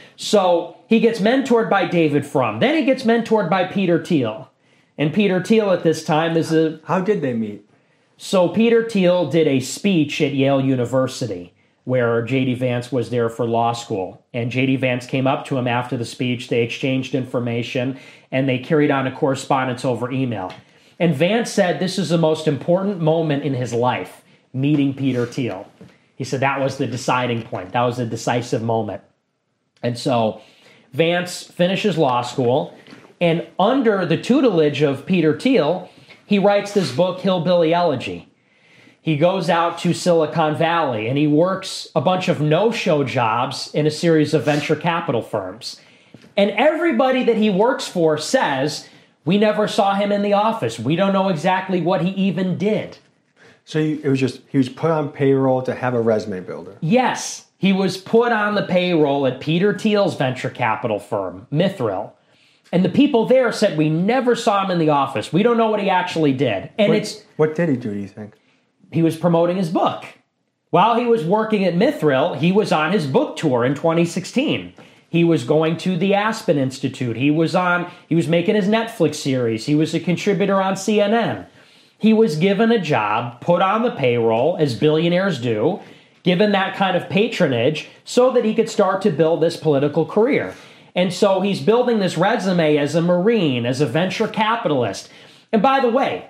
So he gets mentored by David Frum. Then he gets mentored by Peter Thiel. And Peter Thiel at this time is a... How did they meet? So Peter Thiel did a speech at Yale University where J D Vance was there for law school. And J D Vance came up to him after the speech. They exchanged information, and they carried on a correspondence over email. And Vance said this is the most important moment in his life, meeting Peter Thiel. He said that was the deciding point. That was the decisive moment. And so Vance finishes law school, and under the tutelage of Peter Thiel, he writes this book, Hillbilly Elegy. He goes out to Silicon Valley, and he works a bunch of no-show jobs in a series of venture capital firms. And everybody that he works for says, we never saw him in the office. We don't know exactly what he even did. So it was just, he was put on payroll to have a resume builder. Yes. He was put on the payroll at Peter Thiel's venture capital firm, Mithril. And the people there said, we never saw him in the office. We don't know what he actually did. And what, it's... What did he do, do you think? He was promoting his book. While he was working at Mithril, he was on his book tour in twenty sixteen. He was going to the Aspen Institute. He was on, he was making his Netflix series. He was a contributor on C N N. He was given a job, put on the payroll, as billionaires do, given that kind of patronage so that he could start to build this political career. And so he's building this resume as a Marine, as a venture capitalist. And by the way,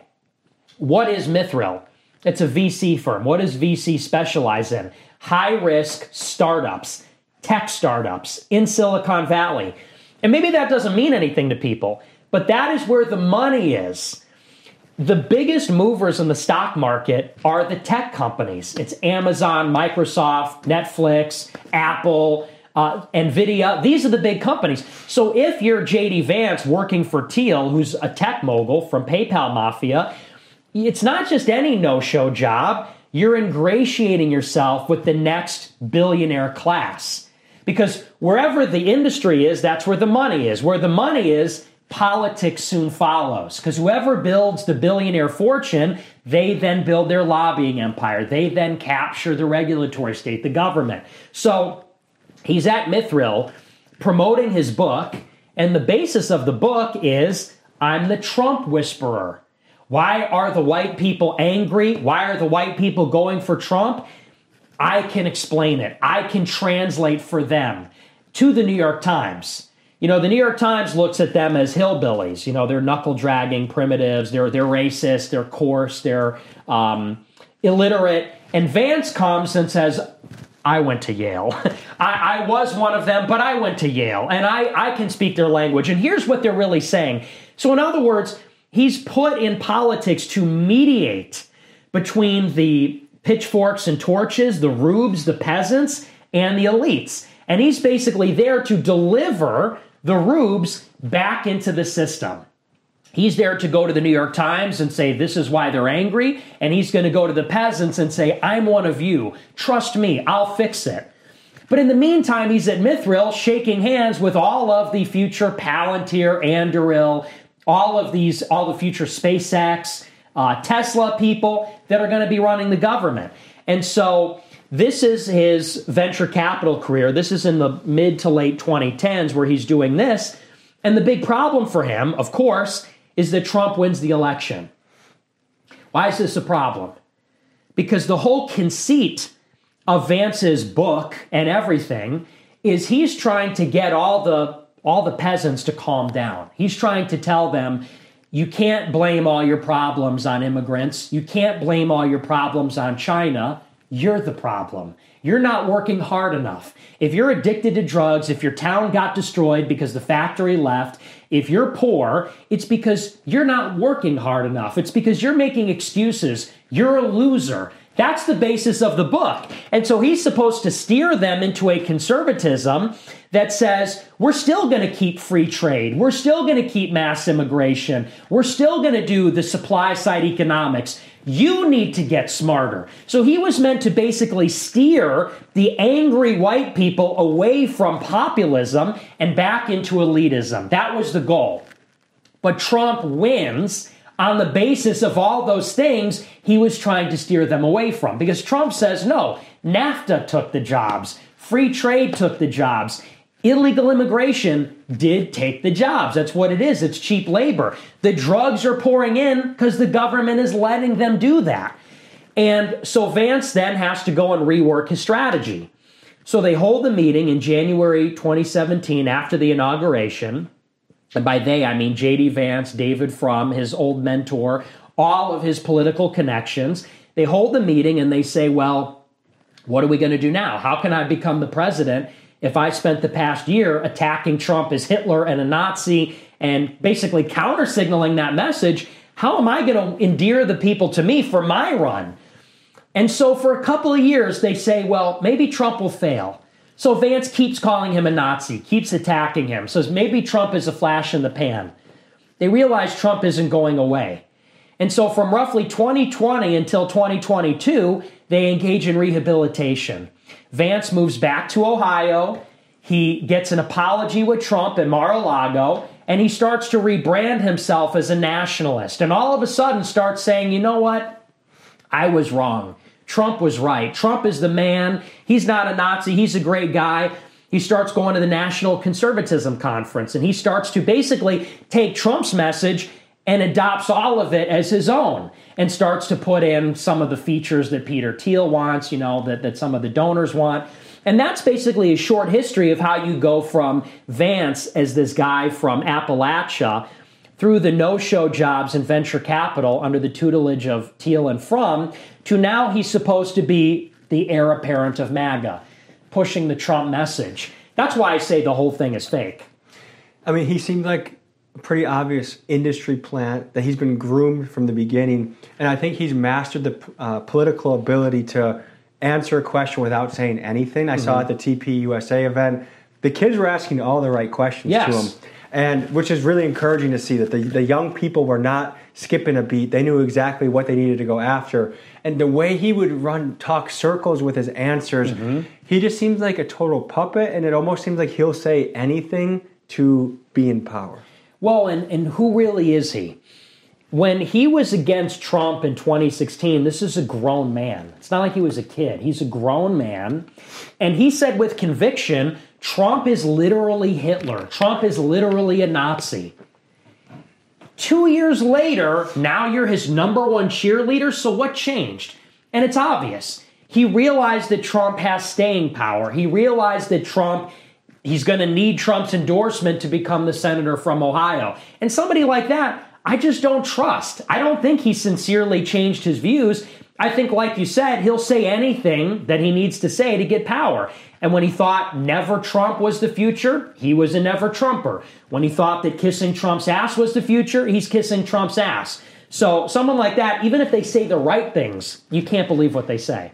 what is Mithril? It's a V C firm. What does V C specialize in? High-risk startups, tech startups in Silicon Valley. And maybe that doesn't mean anything to people, but that is where the money is. The biggest movers in the stock market are the tech companies. It's Amazon, Microsoft, Netflix, Apple, uh, NVIDIA. These are the big companies. So if you're J D Vance working for Thiel, who's a tech mogul from PayPal Mafia, it's not just any no-show job. You're ingratiating yourself with the next billionaire class. Because wherever the industry is, that's where the money is. Where the money is, politics soon follows. Because whoever builds the billionaire fortune, they then build their lobbying empire. They then capture the regulatory state, the government. So he's at Mithril promoting his book, and the basis of the book is, I'm the Trump whisperer. Why are the white people angry? Why are the white people going for Trump? I can explain it. I can translate for them to the New York Times. You know, the New York Times looks at them as hillbillies. You know, they're knuckle-dragging primitives. They're they're racist. They're coarse. They're um, illiterate. And Vance comes and says, I went to Yale. I, I was one of them, but I went to Yale. And I, I can speak their language. And here's what they're really saying. So in other words, he's put in politics to mediate between the pitchforks and torches, the rubes, the peasants, and the elites. And he's basically there to deliver the rubes back into the system. He's there to go to the New York Times and say, this is why they're angry. And he's going to go to the peasants and say, I'm one of you. Trust me, I'll fix it. But in the meantime, he's at Mithril shaking hands with all of the future Palantir, Anduril, all of these, all the future SpaceX, uh, Tesla people that are going to be running the government. And so this is his venture capital career. This is in the mid to late twenty tens where he's doing this. And the big problem for him, of course, is that Trump wins the election. Why is this a problem? Because the whole conceit of Vance's book and everything is he's trying to get all the all the peasants to calm down. He's trying to tell them, you can't blame all your problems on immigrants. You can't blame all your problems on China. You're the problem. You're not working hard enough. If you're addicted to drugs, if your town got destroyed because the factory left, if you're poor, it's because you're not working hard enough. It's because you're making excuses. You're a loser. That's the basis of the book. And so he's supposed to steer them into a conservatism that says, we're still going to keep free trade. We're still going to keep mass immigration. We're still going to do the supply side economics. You need to get smarter. So he was meant to basically steer the angry white people away from populism and back into elitism. That was the goal. But Trump wins on the basis of all those things he was trying to steer them away from. Because Trump says, no, NAFTA took the jobs. Free trade took the jobs. Illegal immigration did take the jobs. That's what it is. It's cheap labor. The drugs are pouring in because the government is letting them do that. And so Vance then has to go and rework his strategy. So they hold the meeting in January twenty seventeen after the inauguration. And by they, I mean J D Vance, David Frum, his old mentor, all of his political connections. They hold the meeting and they say, well, what are we going to do now? How can I become the president if I spent the past year attacking Trump as Hitler and a Nazi and basically counter-signaling that message? How am I going to endear the people to me for my run? And so for a couple of years, they say, well, maybe Trump will fail. So Vance keeps calling him a Nazi, keeps attacking him, says maybe Trump is a flash in the pan. They realize Trump isn't going away. And so from roughly twenty twenty until twenty twenty-two, they engage in rehabilitation. Vance moves back to Ohio. He gets an apology with Trump in Mar-a-Lago, and he starts to rebrand himself as a nationalist. And all of a sudden starts saying, you know what? I was wrong. Trump was right. Trump is the man. He's not a Nazi. He's a great guy. He starts going to the National Conservatism Conference, and he starts to basically take Trump's message and adopts all of it as his own and starts to put in some of the features that Peter Thiel wants, you know, that, that some of the donors want. And that's basically a short history of how you go from Vance as this guy from Appalachia through the no-show jobs in venture capital under the tutelage of Thiel and Frum to now he's supposed to be the heir apparent of MAGA, pushing the Trump message. That's why I say the whole thing is fake. I mean, he seemed like a pretty obvious industry plant that he's been groomed from the beginning. And I think he's mastered the uh, political ability to answer a question without saying anything. I mm-hmm. saw at the T P U S A event, the kids were asking all the right questions yes. to him. And which is really encouraging to see that the, the young people were not skipping a beat. They knew exactly what they needed to go after. And the way he would run, talk circles with his answers, mm-hmm. he just seems like a total puppet. And it almost seems like he'll say anything to be in power. Well, and, and who really is he? When he was against Trump in twenty sixteen, this is a grown man. It's not like he was a kid. He's a grown man. And he said with conviction, Trump is literally Hitler. Trump is literally a Nazi. Two years later, now you're his number one cheerleader, so what changed? And it's obvious. He realized that Trump has staying power. He realized that Trump, he's going to need Trump's endorsement to become the senator from Ohio. And somebody like that, I just don't trust. I don't think he sincerely changed his views. I think, like you said, he'll say anything that he needs to say to get power. And when he thought never Trump was the future, he was a never Trumper. When he thought that kissing Trump's ass was the future, he's kissing Trump's ass. So someone like that, even if they say the right things, you can't believe what they say.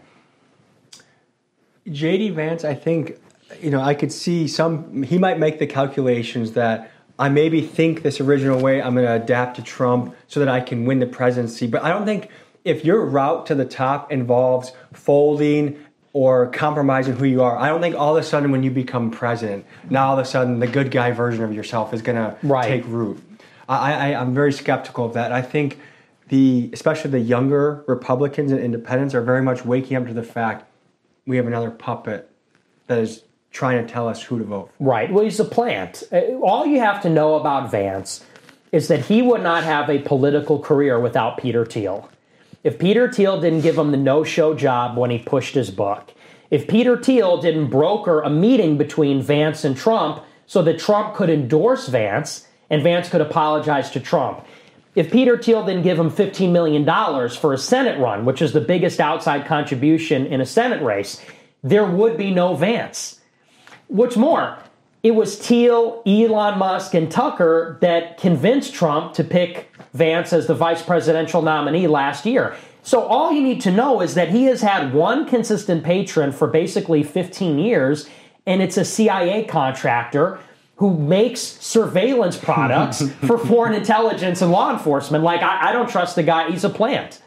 J D Vance, I think, you know, I could see some, he might make the calculations that I maybe think this original way, I'm going to adapt to Trump so that I can win the presidency. But I don't think if your route to the top involves folding or compromising who you are, I don't think all of a sudden when you become president, now all of a sudden the good guy version of yourself is going to right. take root. I, I, I'm very skeptical of that. I think the, especially the younger Republicans and independents are very much waking up to the fact we have another puppet that is trying to tell us who to vote for. Right. Well, he's a plant. All you have to know about Vance is that he would not have a political career without Peter Thiel. If Peter Thiel didn't give him the no-show job when he pushed his book, if Peter Thiel didn't broker a meeting between Vance and Trump so that Trump could endorse Vance and Vance could apologize to Trump, if Peter Thiel didn't give him fifteen million dollars for a Senate run, which is the biggest outside contribution in a Senate race, there would be no Vance. What's more, it was Thiel, Elon Musk, and Tucker that convinced Trump to pick Vance as the vice presidential nominee last year. So all you need to know is that he has had one consistent patron for basically fifteen years, and it's a C I A contractor who makes surveillance products for foreign intelligence and law enforcement. Like, I, I don't trust the guy. He's a plant.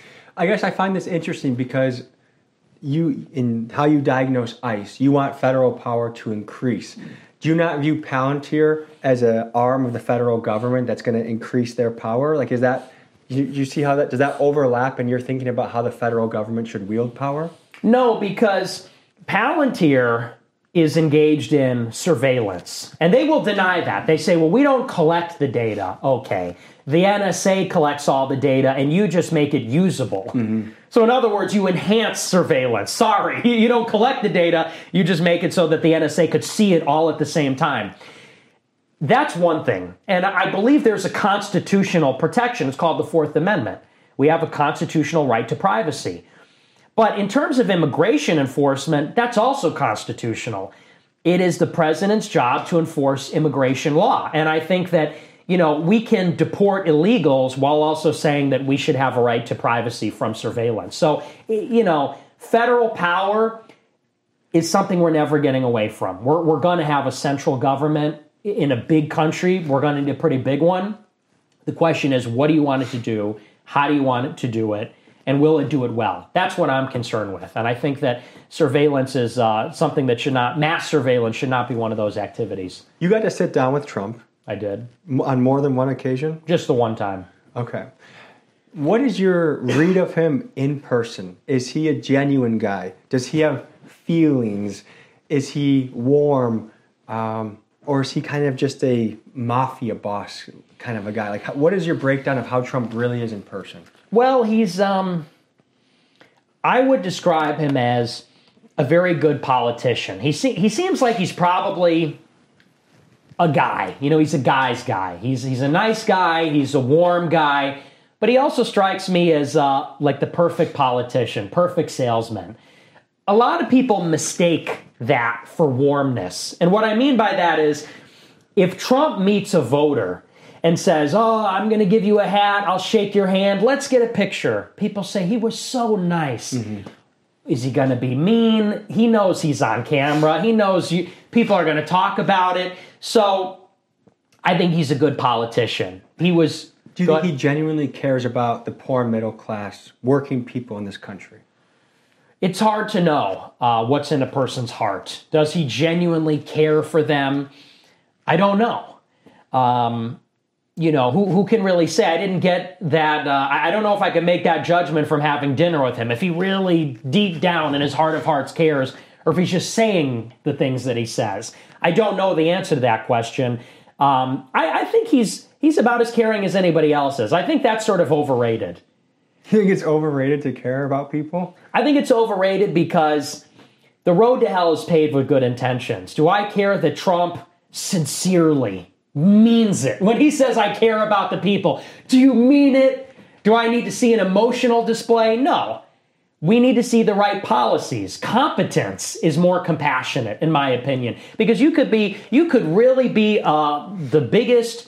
I guess I find this interesting because you, in how you diagnose ICE, you want federal power to increase. Do you not view Palantir as an arm of the federal government that's going to increase their power? Like, is that, you, you see how that, does that overlap in your thinking about how the federal government should wield power? No, because Palantir is engaged in surveillance. And they will deny that. They say, well, we don't collect the data. Okay. The N S A collects all the data, and you just make it usable. Mm-hmm. So in other words, you enhance surveillance. Sorry, you don't collect the data. You just make it so that the N S A could see it all at the same time. That's one thing. And I believe there's a constitutional protection. It's called the Fourth Amendment. We have a constitutional right to privacy. But in terms of immigration enforcement, that's also constitutional. It is the president's job to enforce immigration law. And I think that, you know, we can deport illegals while also saying that we should have a right to privacy from surveillance. So, you know, federal power is something we're never getting away from. We're, we're going to have a central government in a big country. We're going to need a pretty big one. The question is, what do you want it to do? How do you want it to do it? And will it do it well? That's what I'm concerned with. And I think that surveillance is uh, something that should not, mass surveillance should not be one of those activities. You got to sit down with Trump. I did. On more than one occasion? Just the one time. Okay. What is your read of him in person? Is he a genuine guy? Does he have feelings? Is he warm? Um, or is he kind of just a mafia boss kind of a guy? Like, what is your breakdown of how Trump really is in person? Well, he's, um, I would describe him as a very good politician. He se- he seems like he's probably a guy. You know, he's a guy's guy. He's he's a nice guy. He's a warm guy. But he also strikes me as uh, like the perfect politician, perfect salesman. A lot of people mistake that for warmness. And what I mean by that is if Trump meets a voter and says, oh, I'm going to give you a hat, I'll shake your hand, let's get a picture. People say, he was so nice. Mm-hmm. Is he going to be mean? He knows he's on camera. He knows you, people are going to talk about it. So I think he's a good politician. He was... Do you think he genuinely cares about the poor middle class, working people in this country? It's hard to know uh, what's in a person's heart. Does he genuinely care for them? I don't know. Um, you know, who who can really say? I didn't get that. Uh, I don't know if I can make that judgment from having dinner with him. If he really deep down in his heart of hearts cares, or if he's just saying the things that he says. I don't know the answer to that question. Um, I, I think he's he's about as caring as anybody else is. I think that's sort of overrated. You think it's overrated to care about people? I think it's overrated because the road to hell is paved with good intentions. Do I care that Trump sincerely means it? When he says, I care about the people, do you mean it? Do I need to see an emotional display? No. We need to see the right policies. Competence is more compassionate, in my opinion, because you could be, you could really be uh, the biggest,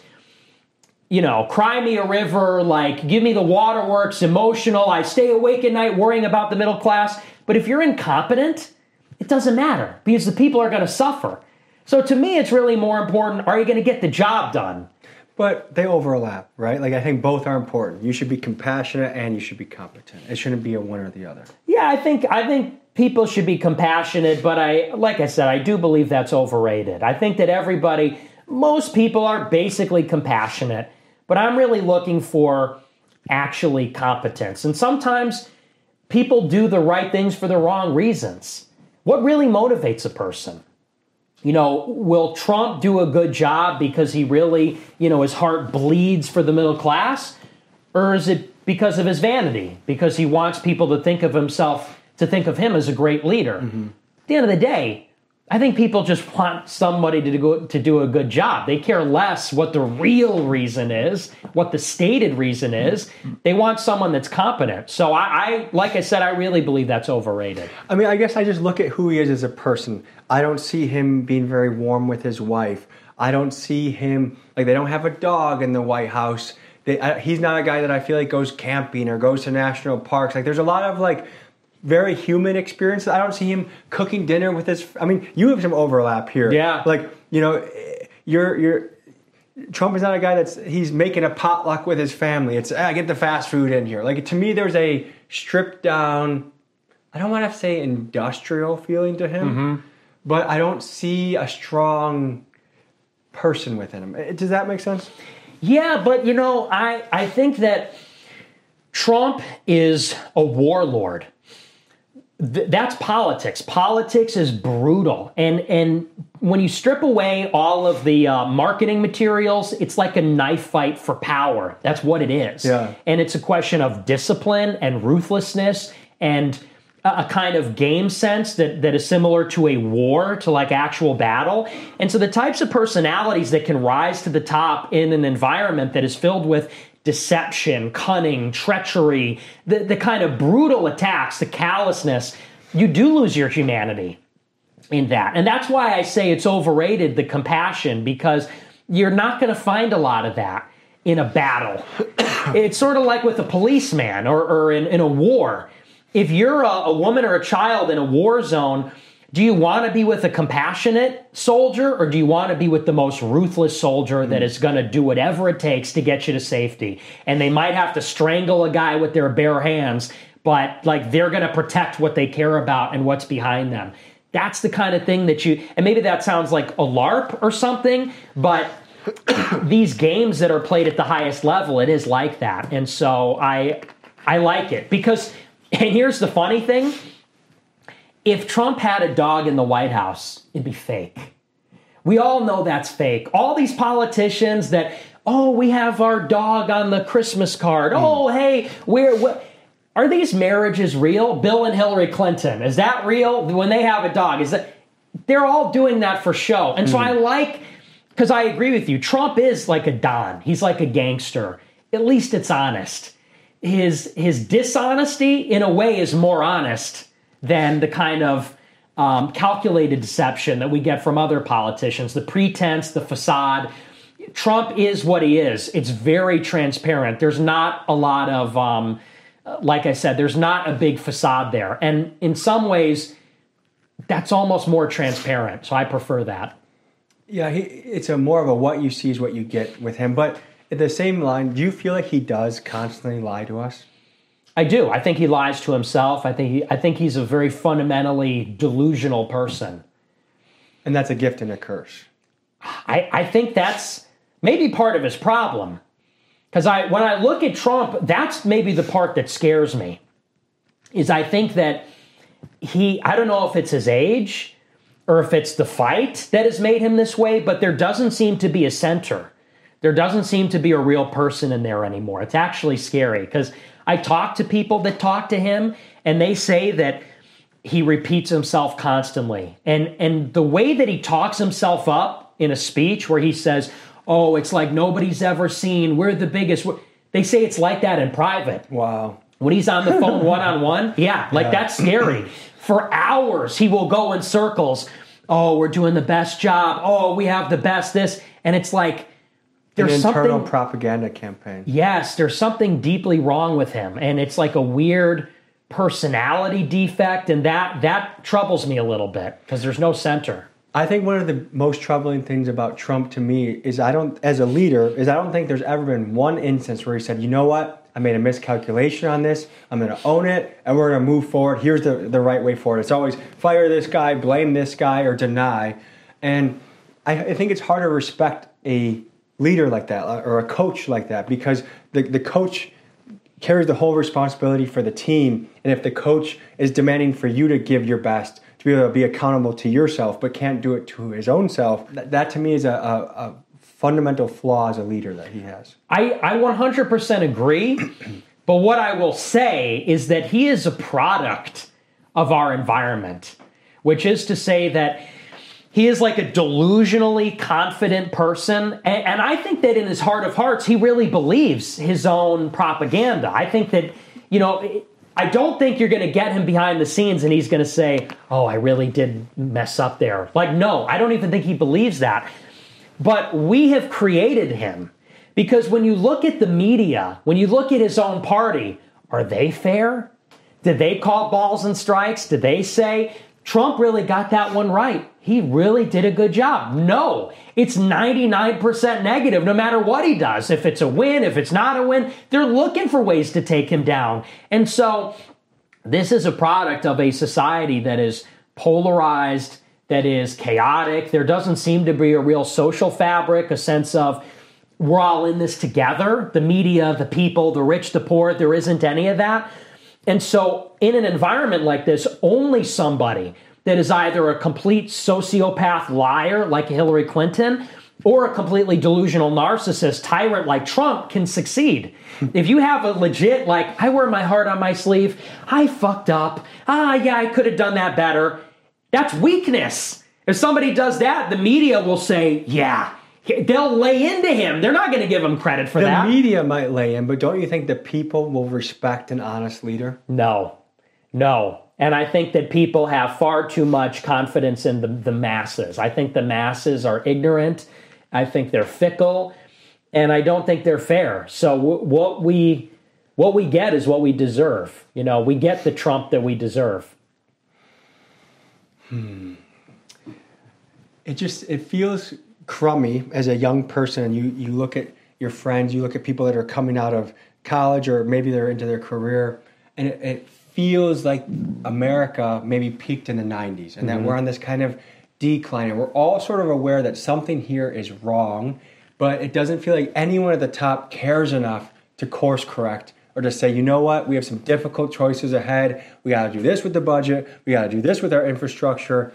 you know, cry me a river, like give me the waterworks, emotional. I stay awake at night worrying about the middle class. But if you're incompetent, it doesn't matter because the people are going to suffer. So to me, it's really more important. Are you going to get the job done? But they overlap, right? Like, I think both are important. You should be compassionate and you should be competent. It shouldn't be a one or the other. Yeah, I think I think people should be compassionate, but I, like I said, I do believe that's overrated. I think that everybody, most people are basically compassionate, but I'm really looking for actually competence. And sometimes people do the right things for the wrong reasons. What really motivates a person? You know, will Trump do a good job because he really, you know, his heart bleeds for the middle class? Or is it because of his vanity? Because he wants people to think of himself, to think of him as a great leader? Mm-hmm. At the end of the day, I think people just want somebody to do, to do a good job. They care less what the real reason is, what the stated reason is. They want someone that's competent. So I, I, like I said, I really believe that's overrated. I mean, I guess I just look at who he is as a person. I don't see him being very warm with his wife. I don't see him, like, they don't have a dog in the White House. They, I, he's not a guy that I feel like goes camping or goes to national parks. Like, there's a lot of, like, very human experiences. I don't see him cooking dinner with his, I mean, you have some overlap here. Yeah. Like, you know, you're, you're, Trump is not a guy that's, he's making a potluck with his family. It's, ah, get the fast food in here. Like, to me, there's a stripped down, I don't want to say industrial feeling to him, mm-hmm. but I don't see a strong person within him. Does that make sense? Yeah, but, you know, I, I think that Trump is a warlord. Th- that's politics. Politics is brutal. And and when you strip away all of the uh, marketing materials, it's like a knife fight for power. That's what it is. Yeah. And it's a question of discipline and ruthlessness and a, a kind of game sense that, that is similar to a war, to like actual battle. And so the types of personalities that can rise to the top in an environment that is filled with deception, cunning, treachery, the, the kind of brutal attacks, the callousness, you do lose your humanity in that. And that's why I say it's overrated, the compassion, because you're not going to find a lot of that in a battle. It's sort of like with a policeman or, or in, in a war. If you're a, a woman or a child in a war zone, do you want to be with a compassionate soldier or do you want to be with the most ruthless soldier that is going to do whatever it takes to get you to safety? And they might have to strangle a guy with their bare hands, but like they're going to protect what they care about and what's behind them. That's the kind of thing that you, and maybe that sounds like a LARP or something, but these games that are played at the highest level, it is like that. And so I, I like it because, and here's the funny thing. If Trump had a dog in the White House, it'd be fake. We all know that's fake. All these politicians that, oh, we have our dog on the Christmas card. Mm. Oh, hey, we're, we're... are these marriages real? Bill and Hillary Clinton, is that real? When they have a dog, is that they're all doing that for show? And so mm. I like, because I agree with you, Trump is like a Don. He's like a gangster. At least it's honest. His his dishonesty, in a way, is more honest than the kind of um, calculated deception that we get from other politicians. The pretense, the facade. Trump is what he is. It's very transparent. There's not a lot of, um, like I said, there's not a big facade there. And in some ways, that's almost more transparent. So I prefer that. Yeah, he, it's a more of a what you see is what you get with him. But at the same line, do you feel like he does constantly lie to us? I do. I think he lies to himself. I think he, I think he's a very fundamentally delusional person. And that's a gift and a curse. I, I think that's maybe part of his problem. Because I, when I look at Trump, that's maybe the part that scares me. Is I think that he, I don't know if it's his age or if it's the fight that has made him this way, but there doesn't seem to be a center. There doesn't seem to be a real person in there anymore. It's actually scary because I talk to people that talk to him and they say that he repeats himself constantly. And, and the way that he talks himself up in a speech where he says, oh, it's like nobody's ever seen, we're the biggest. They say it's like that in private. Wow. When he's on the phone one-on-one, yeah, like yeah. That's scary. For hours, he will go in circles. Oh, we're doing the best job. Oh, we have the best this. And it's like, there's An internal something, propaganda campaign. Yes, there's something deeply wrong with him. And it's like a weird personality defect. And that that troubles me a little bit because there's no center. I think one of the most troubling things about Trump to me is I don't, as a leader, is I don't think there's ever been one instance where he said, you know what? I made a miscalculation on this. I'm going to own it, and we're going to move forward. Here's the, the right way forward. It's always fire this guy, blame this guy, or deny. And I, I think it's hard to respect a leader like that or a coach like that because the, the coach carries the whole responsibility for the team. And if the coach is demanding for you to give your best, to be able to be accountable to yourself, but can't do it to his own self, that, that to me is a, a, a fundamental flaw as a leader that he has. I, I one hundred percent agree, but what I will say is that he is a product of our environment, which is to say that he is like a delusionally confident person, and, and I think that in his heart of hearts, he really believes his own propaganda. I think that, you know, I don't think you're going to get him behind the scenes and he's going to say, oh, I really did mess up there. Like, no, I don't even think he believes that. But we have created him because when you look at the media, when you look at his own party, are they fair? Did they call balls and strikes? Did they say Trump really got that one right? He really did a good job. No, it's ninety-nine percent negative no matter what he does. If it's a win, if it's not a win, they're looking for ways to take him down. And so this is a product of a society that is polarized, that is chaotic. There doesn't seem to be a real social fabric, a sense of we're all in this together. The media, the people, the rich, the poor, there isn't any of that. And so in an environment like this, only somebody that is either a complete sociopath liar like Hillary Clinton or a completely delusional narcissist tyrant like Trump can succeed. If you have a legit, like, I wear my heart on my sleeve, I fucked up, ah, yeah, I could have done that better, that's weakness. If somebody does that, the media will say, yeah, they'll lay into him. They're not going to give him credit for the that. The media might lay in, but don't you think that people will respect an honest leader? No, no. And I think that people have far too much confidence in the, the masses. I think the masses are ignorant. I think they're fickle. And I don't think they're fair. So w- what we what we get is what we deserve. You know, we get the Trump that we deserve. Hmm. It just, it feels crummy as a young person. And you, you look at your friends, you look at people that are coming out of college or maybe they're into their career, and it, it feels like America maybe peaked in the nineties and mm-hmm. that we're on this kind of decline. And we're all sort of aware that something here is wrong, but it doesn't feel like anyone at the top cares enough to course correct or to say, you know what, we have some difficult choices ahead. We got to do this with the budget. We got to do this with our infrastructure.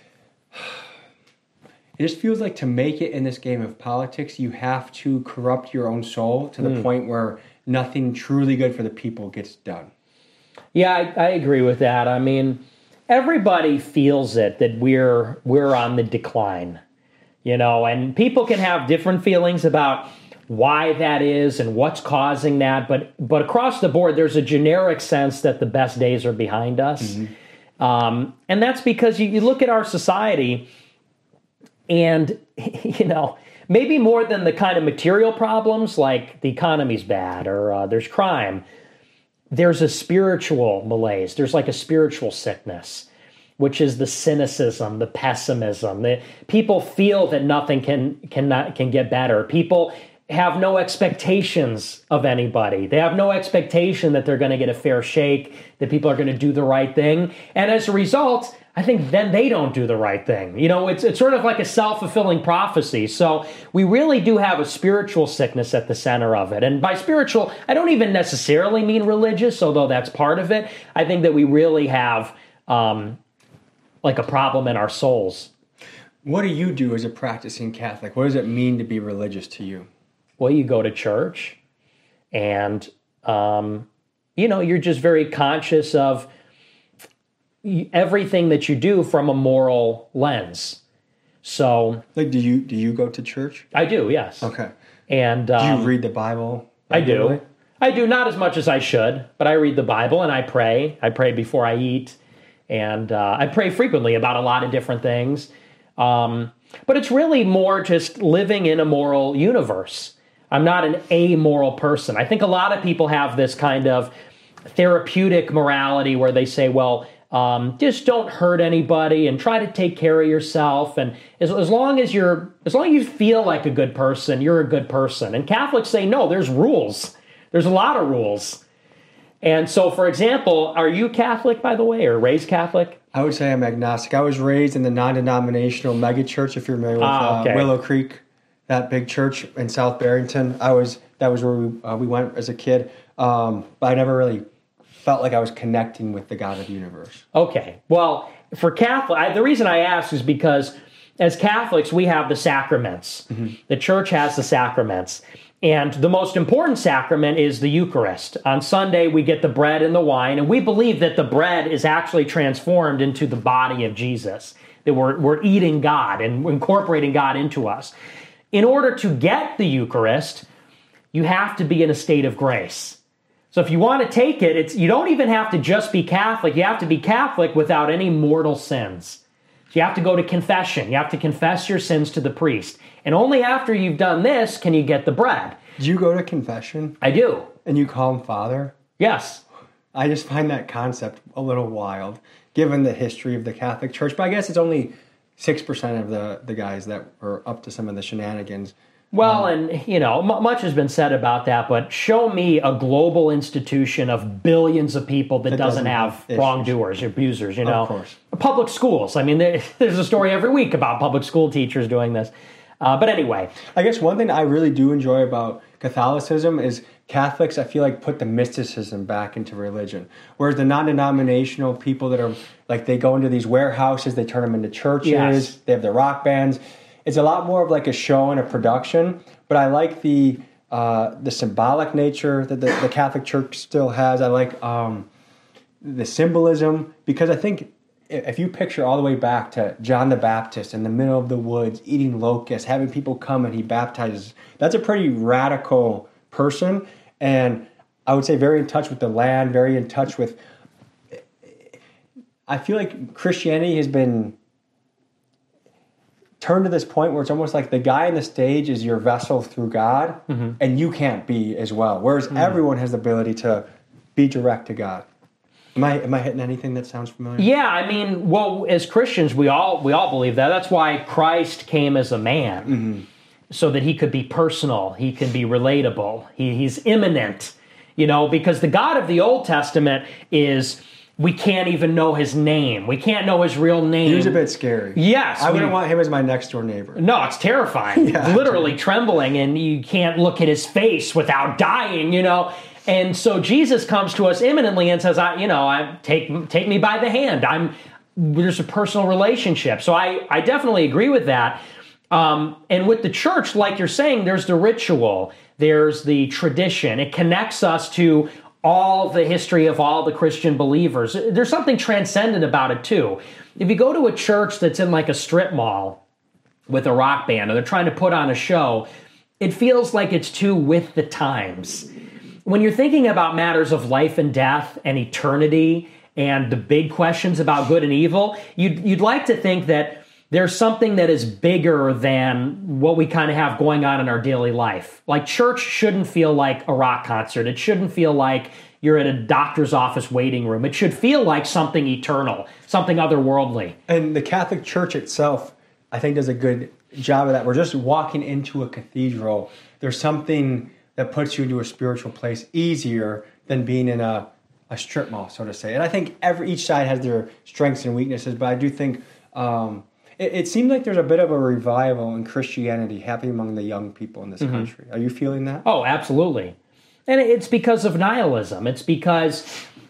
It just feels like to make it in this game of politics, you have to corrupt your own soul to the mm. point where nothing truly good for the people gets done. Yeah, I, I agree with that. I mean, everybody feels it that we're we're on the decline, you know, and people can have different feelings about why that is and what's causing that. But but across the board, there's a generic sense that the best days are behind us. Mm-hmm. Um, and that's because you, you look at our society and, you know, maybe more than the kind of material problems like the economy's bad or uh, there's crime, there's a spiritual malaise. There's like a spiritual sickness, which is the cynicism, the pessimism. The, people feel that nothing can cannot can get better. People have no expectations of anybody. They have no expectation that they're going to get a fair shake, that people are going to do the right thing. And as a result, I think then they don't do the right thing. You know, it's it's sort of like a self-fulfilling prophecy. So we really do have a spiritual sickness at the center of it. And by spiritual, I don't even necessarily mean religious, although that's part of it. I think that we really have um, like a problem in our souls. What do you do as a practicing Catholic? What does it mean to be religious to you? Well, you go to church and, um, you know, you're just very conscious of everything that you do from a moral lens. So, like, do you do you go to church? I do, yes. Okay. And um, do you read the Bible? I do. I do, not as much as I should, but I read the Bible and I pray. I pray before I eat, and uh, I pray frequently about a lot of different things. Um, but it's really more just living in a moral universe. I'm not an amoral person. I think a lot of people have this kind of therapeutic morality where they say, well, Um, just don't hurt anybody and try to take care of yourself. And as, as long as you're, as long as you feel like a good person, you're a good person. And Catholics say, no, there's rules. There's a lot of rules. And so, for example, are you Catholic, by the way, or raised Catholic? I would say I'm agnostic. I was raised in the non-denominational megachurch, if you're familiar with ah, okay. uh, Willow Creek, that big church in South Barrington. I was, that was where we, uh, we went as a kid. Um, but I never really felt like I was connecting with the God of the universe. Okay. Well, for Catholic, I, the reason I ask is because as Catholics, we have the sacraments. Mm-hmm. The church has the sacraments. And the most important sacrament is the Eucharist. On Sunday, we get the bread and the wine, and we believe that the bread is actually transformed into the body of Jesus, that we're, we're eating God and incorporating God into us. In order to get the Eucharist, you have to be in a state of grace. So if you want to take it, it's you don't even have to just be Catholic. You have to be Catholic without any mortal sins. So you have to go to confession. You have to confess your sins to the priest. And only after you've done this can you get the bread. Do you go to confession? I do. And you call him Father? Yes. I just find that concept a little wild, given the history of the Catholic Church. But I guess it's only six percent of the, the guys that were up to some of the shenanigans. Well, and, you know, m- much has been said about that, but show me a global institution of billions of people that, that doesn't, doesn't have issues. Wrongdoers, abusers, you know. Of course. Public schools. I mean, there, there's a story every week about public school teachers doing this. Uh, but anyway. I guess one thing I really do enjoy about Catholicism is Catholics, I feel like, put the mysticism back into religion. Whereas the non-denominational people that are, like, they go into these warehouses, they turn them into churches, yes. They have their rock bands. It's a lot more of like a show and a production, but I like the uh, the symbolic nature that the, the Catholic Church still has. I like um, the symbolism, because I think if you picture all the way back to John the Baptist in the middle of the woods, eating locusts, having people come and he baptizes, that's a pretty radical person. And I would say very in touch with the land, very in touch with... I feel like Christianity has been turned to this point where it's almost like the guy on the stage is your vessel through God, mm-hmm. and you can't be as well. Whereas mm-hmm. everyone has the ability to be direct to God. Am I am I hitting anything that sounds familiar? Yeah, I mean, well, as Christians, we all we all believe that. That's why Christ came as a man, mm-hmm. so that he could be personal, he can be relatable, he, he's immanent, you know, because the God of the Old Testament is... We can't even know his name. We can't know his real name. He was a bit scary. Yes. I wouldn't we, want him as my next door neighbor. No, it's terrifying. yeah, literally trembling, and you can't look at his face without dying, you know. And so Jesus comes to us imminently and says, I, you know, I take take me by the hand. I'm there's a personal relationship. So I, I definitely agree with that. Um, and with the church, like you're saying, there's the ritual, there's the tradition. It connects us to all the history of all the Christian believers. There's something transcendent about it too. If you go to a church that's in like a strip mall with a rock band and they're trying to put on a show, it feels like it's too with the times. When you're thinking about matters of life and death and eternity and the big questions about good and evil, you'd, you'd like to think that there's something that is bigger than what we kind of have going on in our daily life. Like church shouldn't feel like a rock concert. It shouldn't feel like you're in a doctor's office waiting room. It should feel like something eternal, something otherworldly. And the Catholic Church itself, I think, does a good job of that. We're just walking into a cathedral. There's something that puts you into a spiritual place easier than being in a, a strip mall, so to say. And I think every each side has their strengths and weaknesses, but I do think um, it, it seems like there's a bit of a revival in Christianity happening among the young people in this mm-hmm. country. Are you feeling that? Oh, absolutely. And it's because of nihilism. It's because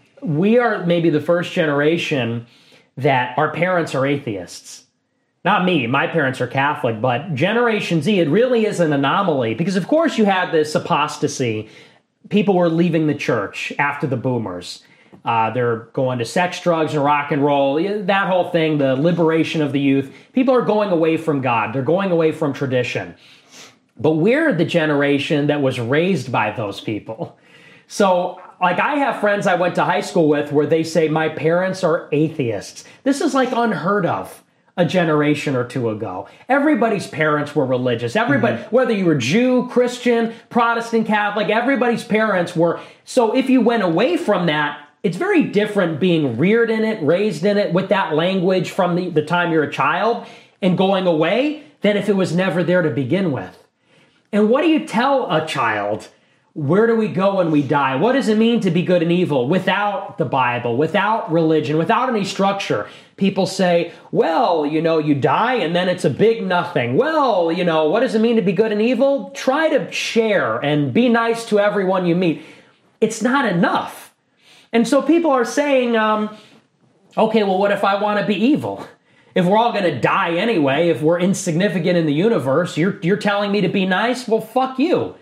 we are maybe the first generation that our parents are atheists. Not me, my parents are Catholic, but Generation Z, it really is an anomaly because, of course, you had this apostasy. People were leaving the church after the boomers. Uh, they're going to sex, drugs, and rock and roll. That whole thing, the liberation of the youth. People are going away from God. They're going away from tradition. But we're the generation that was raised by those people. So, like, I have friends I went to high school with where they say, my parents are atheists. This is, like, unheard of a generation or two ago. Everybody's parents were religious. Everybody, mm-hmm. whether you were Jew, Christian, Protestant, Catholic, everybody's parents were. So if you went away from that, it's very different being reared in it, raised in it, with that language from the, the time you're a child and going away than if it was never there to begin with. And what do you tell a child? Where do we go when we die? What does it mean to be good and evil without the Bible, without religion, without any structure? People say, well, you know, you die and then it's a big nothing. Well, you know, what does it mean to be good and evil? Try to share and be nice to everyone you meet. It's not enough. And so people are saying, um, okay, well, what if I want to be evil? If we're all going to die anyway, if we're insignificant in the universe, you're, you're telling me to be nice? Well, fuck you.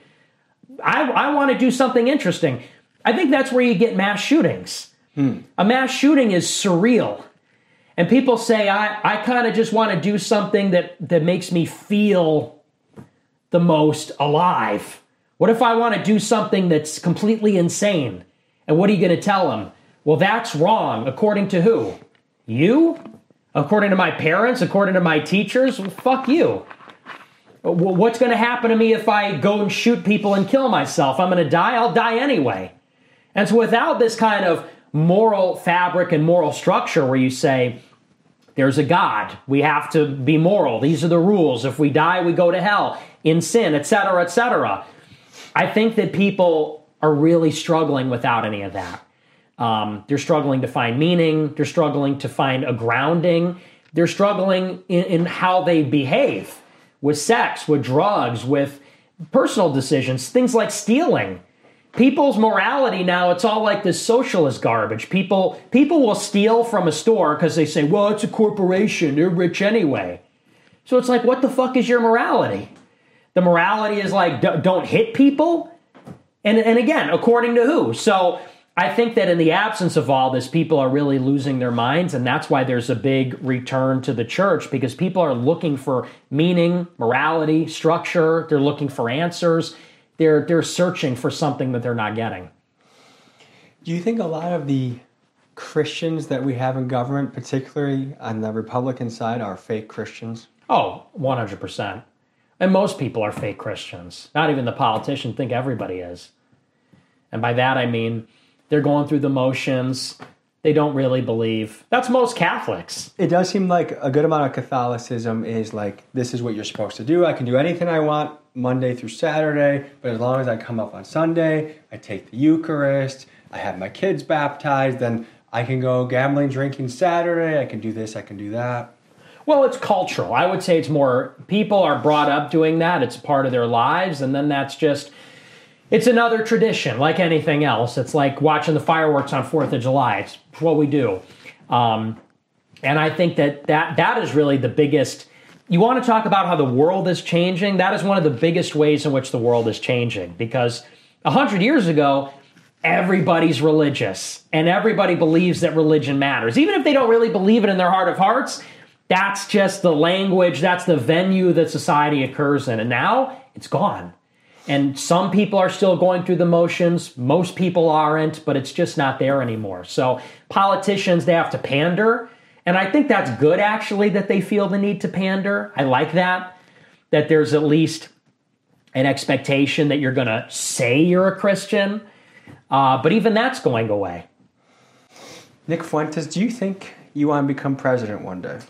I, I want to do something interesting. I think that's where you get mass shootings. Hmm. A mass shooting is surreal. And people say, I, I kind of just want to do something that, that makes me feel the most alive. What if I want to do something that's completely insane? And what are you going to tell them? Well, that's wrong. According to who? You? According to my parents? According to my teachers? Well, fuck you. What's going to happen to me if I go and shoot people and kill myself? I'm going to die? I'll die anyway. And so without this kind of moral fabric and moral structure where you say, there's a God, we have to be moral, these are the rules, if we die, we go to hell, in sin, et cetera, et cetera. I think that people are really struggling without any of that. Um, they're struggling to find meaning. They're struggling to find a grounding. They're struggling in, in how they behave. With sex, with drugs, with personal decisions, things like stealing. People's morality now, it's all like this socialist garbage. People people will steal from a store because they say, well, it's a corporation, they're rich anyway. So it's like, what the fuck is your morality? The morality is like, d- don't hit people? And, and again, according to who? So I think that in the absence of all this, people are really losing their minds, and that's why there's a big return to the church, because people are looking for meaning, morality, structure. They're looking for answers. They're they're searching for something that they're not getting. Do you think a lot of the Christians that we have in government, particularly on the Republican side, are fake Christians? Oh, one hundred percent. And most people are fake Christians. Not even the politicians think everybody is. And by that I mean, they're going through the motions. They don't really believe. That's most Catholics. It does seem like a good amount of Catholicism is like, this is what you're supposed to do. I can do anything I want Monday through Saturday, but as long as I come up on Sunday, I take the Eucharist, I have my kids baptized, then I can go gambling, drinking Saturday, I can do this, I can do that. Well, it's cultural. I would say it's more, people are brought up doing that. It's part of their lives, and then that's just... It's another tradition, like anything else. It's like watching the fireworks on fourth of July. It's what we do. Um, and I think that, that that is really the biggest... You want to talk about how the world is changing? That is one of the biggest ways in which the world is changing. Because one hundred years ago, everybody's religious and everybody believes that religion matters. Even if they don't really believe it in their heart of hearts, that's just the language, that's the venue that society occurs in. And now it's gone. And some people are still going through the motions. Most people aren't, but it's just not there anymore. So politicians, they have to pander. And I think that's good, actually, that they feel the need to pander. I like that, that there's at least an expectation that you're going to say you're a Christian. Uh, but even that's going away. Nick Fuentes, do you think you want to become president one day?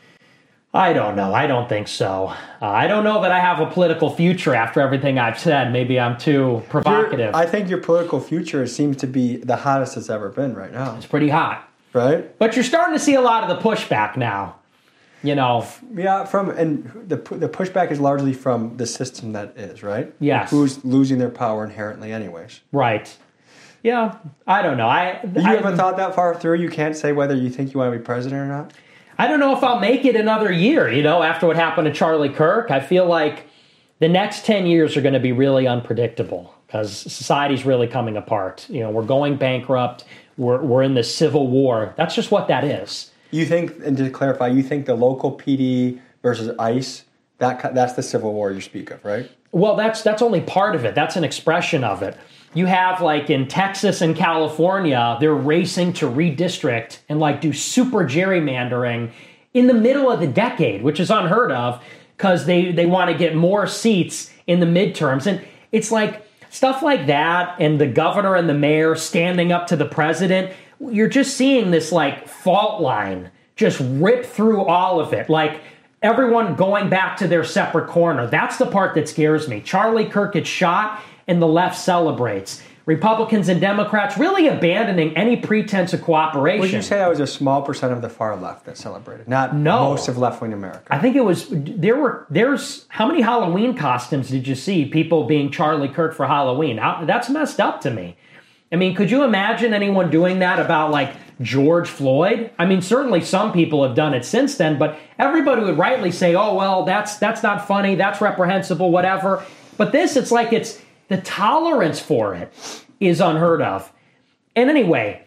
I don't know. I don't think so. Uh, I don't know that I have a political future after everything I've said. Maybe I'm too provocative. Your, I think your political future seems to be the hottest it's ever been right now. It's pretty hot. Right? But you're starting to see a lot of the pushback now. You know. Yeah, from and the the pushback is largely from the system that is, right? Yes. Who's losing their power inherently anyways. Right. Yeah. I don't know. I You I, haven't thought that far through? You can't say whether you think you want to be president or not? I don't know if I'll make it another year, you know, after what happened to Charlie Kirk. I feel like the next ten years are going to be really unpredictable because society's really coming apart. You know, we're going bankrupt. We're, we're in this civil war. That's just what that is. You think, and to clarify, you think the local P D versus ICE, that that's the civil war you speak of, right? Well, that's that's only part of it. That's an expression of it. You have, like, in Texas and California, they're racing to redistrict and, like, do super gerrymandering in the middle of the decade, which is unheard of because they, they want to get more seats in the midterms. And it's like stuff like that and the governor and the mayor standing up to the president, you're just seeing this, like, fault line just rip through all of it. Like, everyone going back to their separate corner. That's the part that scares me. Charlie Kirk gets shot and the left celebrates. Republicans and Democrats really abandoning any pretense of cooperation. Would you say that was a small percent of the far left that celebrated, not no. most of left-wing America? I think it was, there were, there's, how many Halloween costumes did you see people being Charlie Kirk for Halloween? That's messed up to me. I mean, could you imagine anyone doing that about, like, George Floyd? I mean, certainly some people have done it since then, but everybody would rightly say, oh, well, that's that's not funny, that's reprehensible, whatever. But this, it's like it's, the tolerance for it is unheard of. And anyway,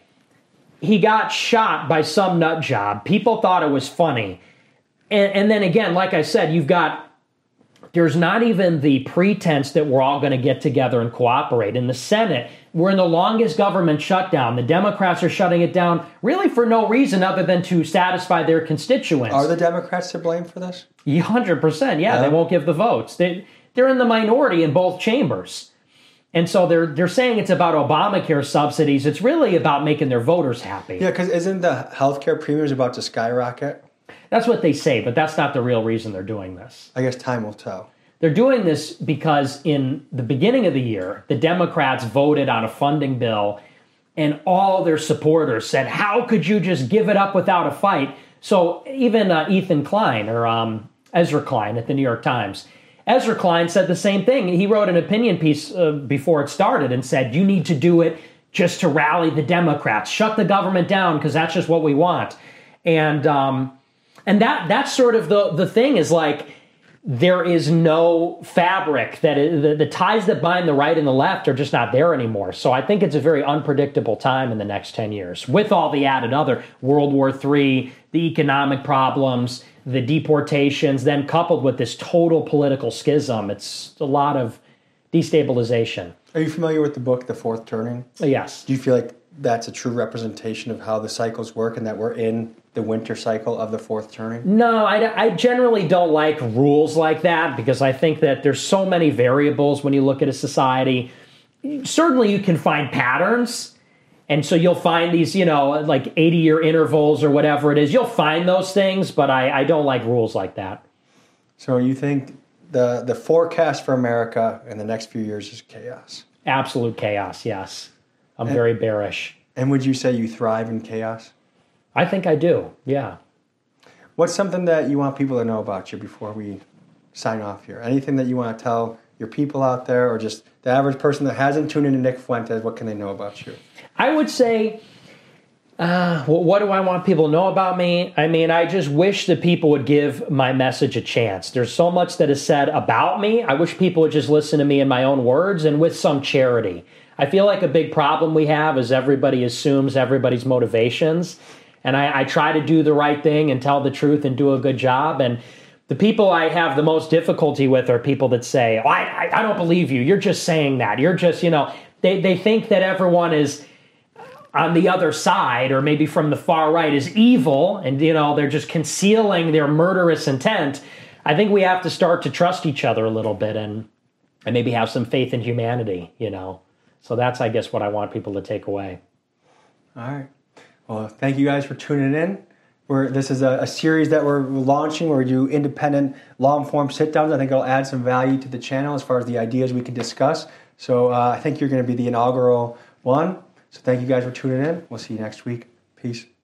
he got shot by some nut job. People thought it was funny. And, and then again, like I said, you've got, there's not even the pretense that we're all going to get together and cooperate. In the Senate, we're in the longest government shutdown. The Democrats are shutting it down really for no reason other than to satisfy their constituents. Are the Democrats to blame for this? one hundred percent, yeah. yeah. They won't give the votes. They, they're in the minority in both chambers. And so they're they're saying it's about Obamacare subsidies. It's really about making their voters happy. Yeah, because isn't the healthcare premiums about to skyrocket? That's what they say, but that's not the real reason they're doing this. I guess time will tell. They're doing this because in the beginning of the year, the Democrats voted on a funding bill, and all their supporters said, how could you just give it up without a fight? So even uh, Ethan Klein, or um, Ezra Klein at the New York Times, Ezra Klein said the same thing. He wrote an opinion piece uh, before it started and said, you need to do it just to rally the Democrats. Shut the government down because that's just what we want. And um, and that that's sort of the, the thing is like there is no fabric that is, the, the ties that bind the right and the left are just not there anymore. So I think it's a very unpredictable time in the next ten years with all the added other World War Three, the economic problems, the deportations, then coupled with this total political schism. It's a lot of destabilization. Are you familiar with the book, The Fourth Turning? Yes. Do you feel like that's a true representation of how the cycles work and that we're in the winter cycle of the fourth turning? No, I, I generally don't like rules like that because I think that there's so many variables when you look at a society. Certainly you can find patterns. And so you'll find these, you know, like eighty-year intervals or whatever it is. You'll find those things, but I, I don't like rules like that. So you think the, the forecast for America in the next few years is chaos? Absolute chaos, yes. I'm and, very bearish. And would you say you thrive in chaos? I think I do, yeah. What's something that you want people to know about you before we sign off here? Anything that you want to tell your people out there or just the average person that hasn't tuned into Nick Fuentes, what can they know about you? I would say, uh, well, what do I want people to know about me? I mean, I just wish that people would give my message a chance. There's so much that is said about me. I wish people would just listen to me in my own words and with some charity. I feel like a big problem we have is everybody assumes everybody's motivations. And I, I try to do the right thing and tell the truth and do a good job. And the people I have the most difficulty with are people that say, oh, I, I, I don't believe you. You're just saying that. You're just, you know, they, they think that everyone is on the other side or maybe from the far right is evil. And, you know, they're just concealing their murderous intent. I think we have to start to trust each other a little bit and, and maybe have some faith in humanity, you know. So that's, I guess, what I want people to take away. All right. Well, thank you guys for tuning in. We're, this is a, a series that we're launching where we do independent, law-informed sit-downs. I think it'll add some value to the channel as far as the ideas we can discuss. So uh, I think you're going to be the inaugural one. So thank you guys for tuning in. We'll see you next week. Peace.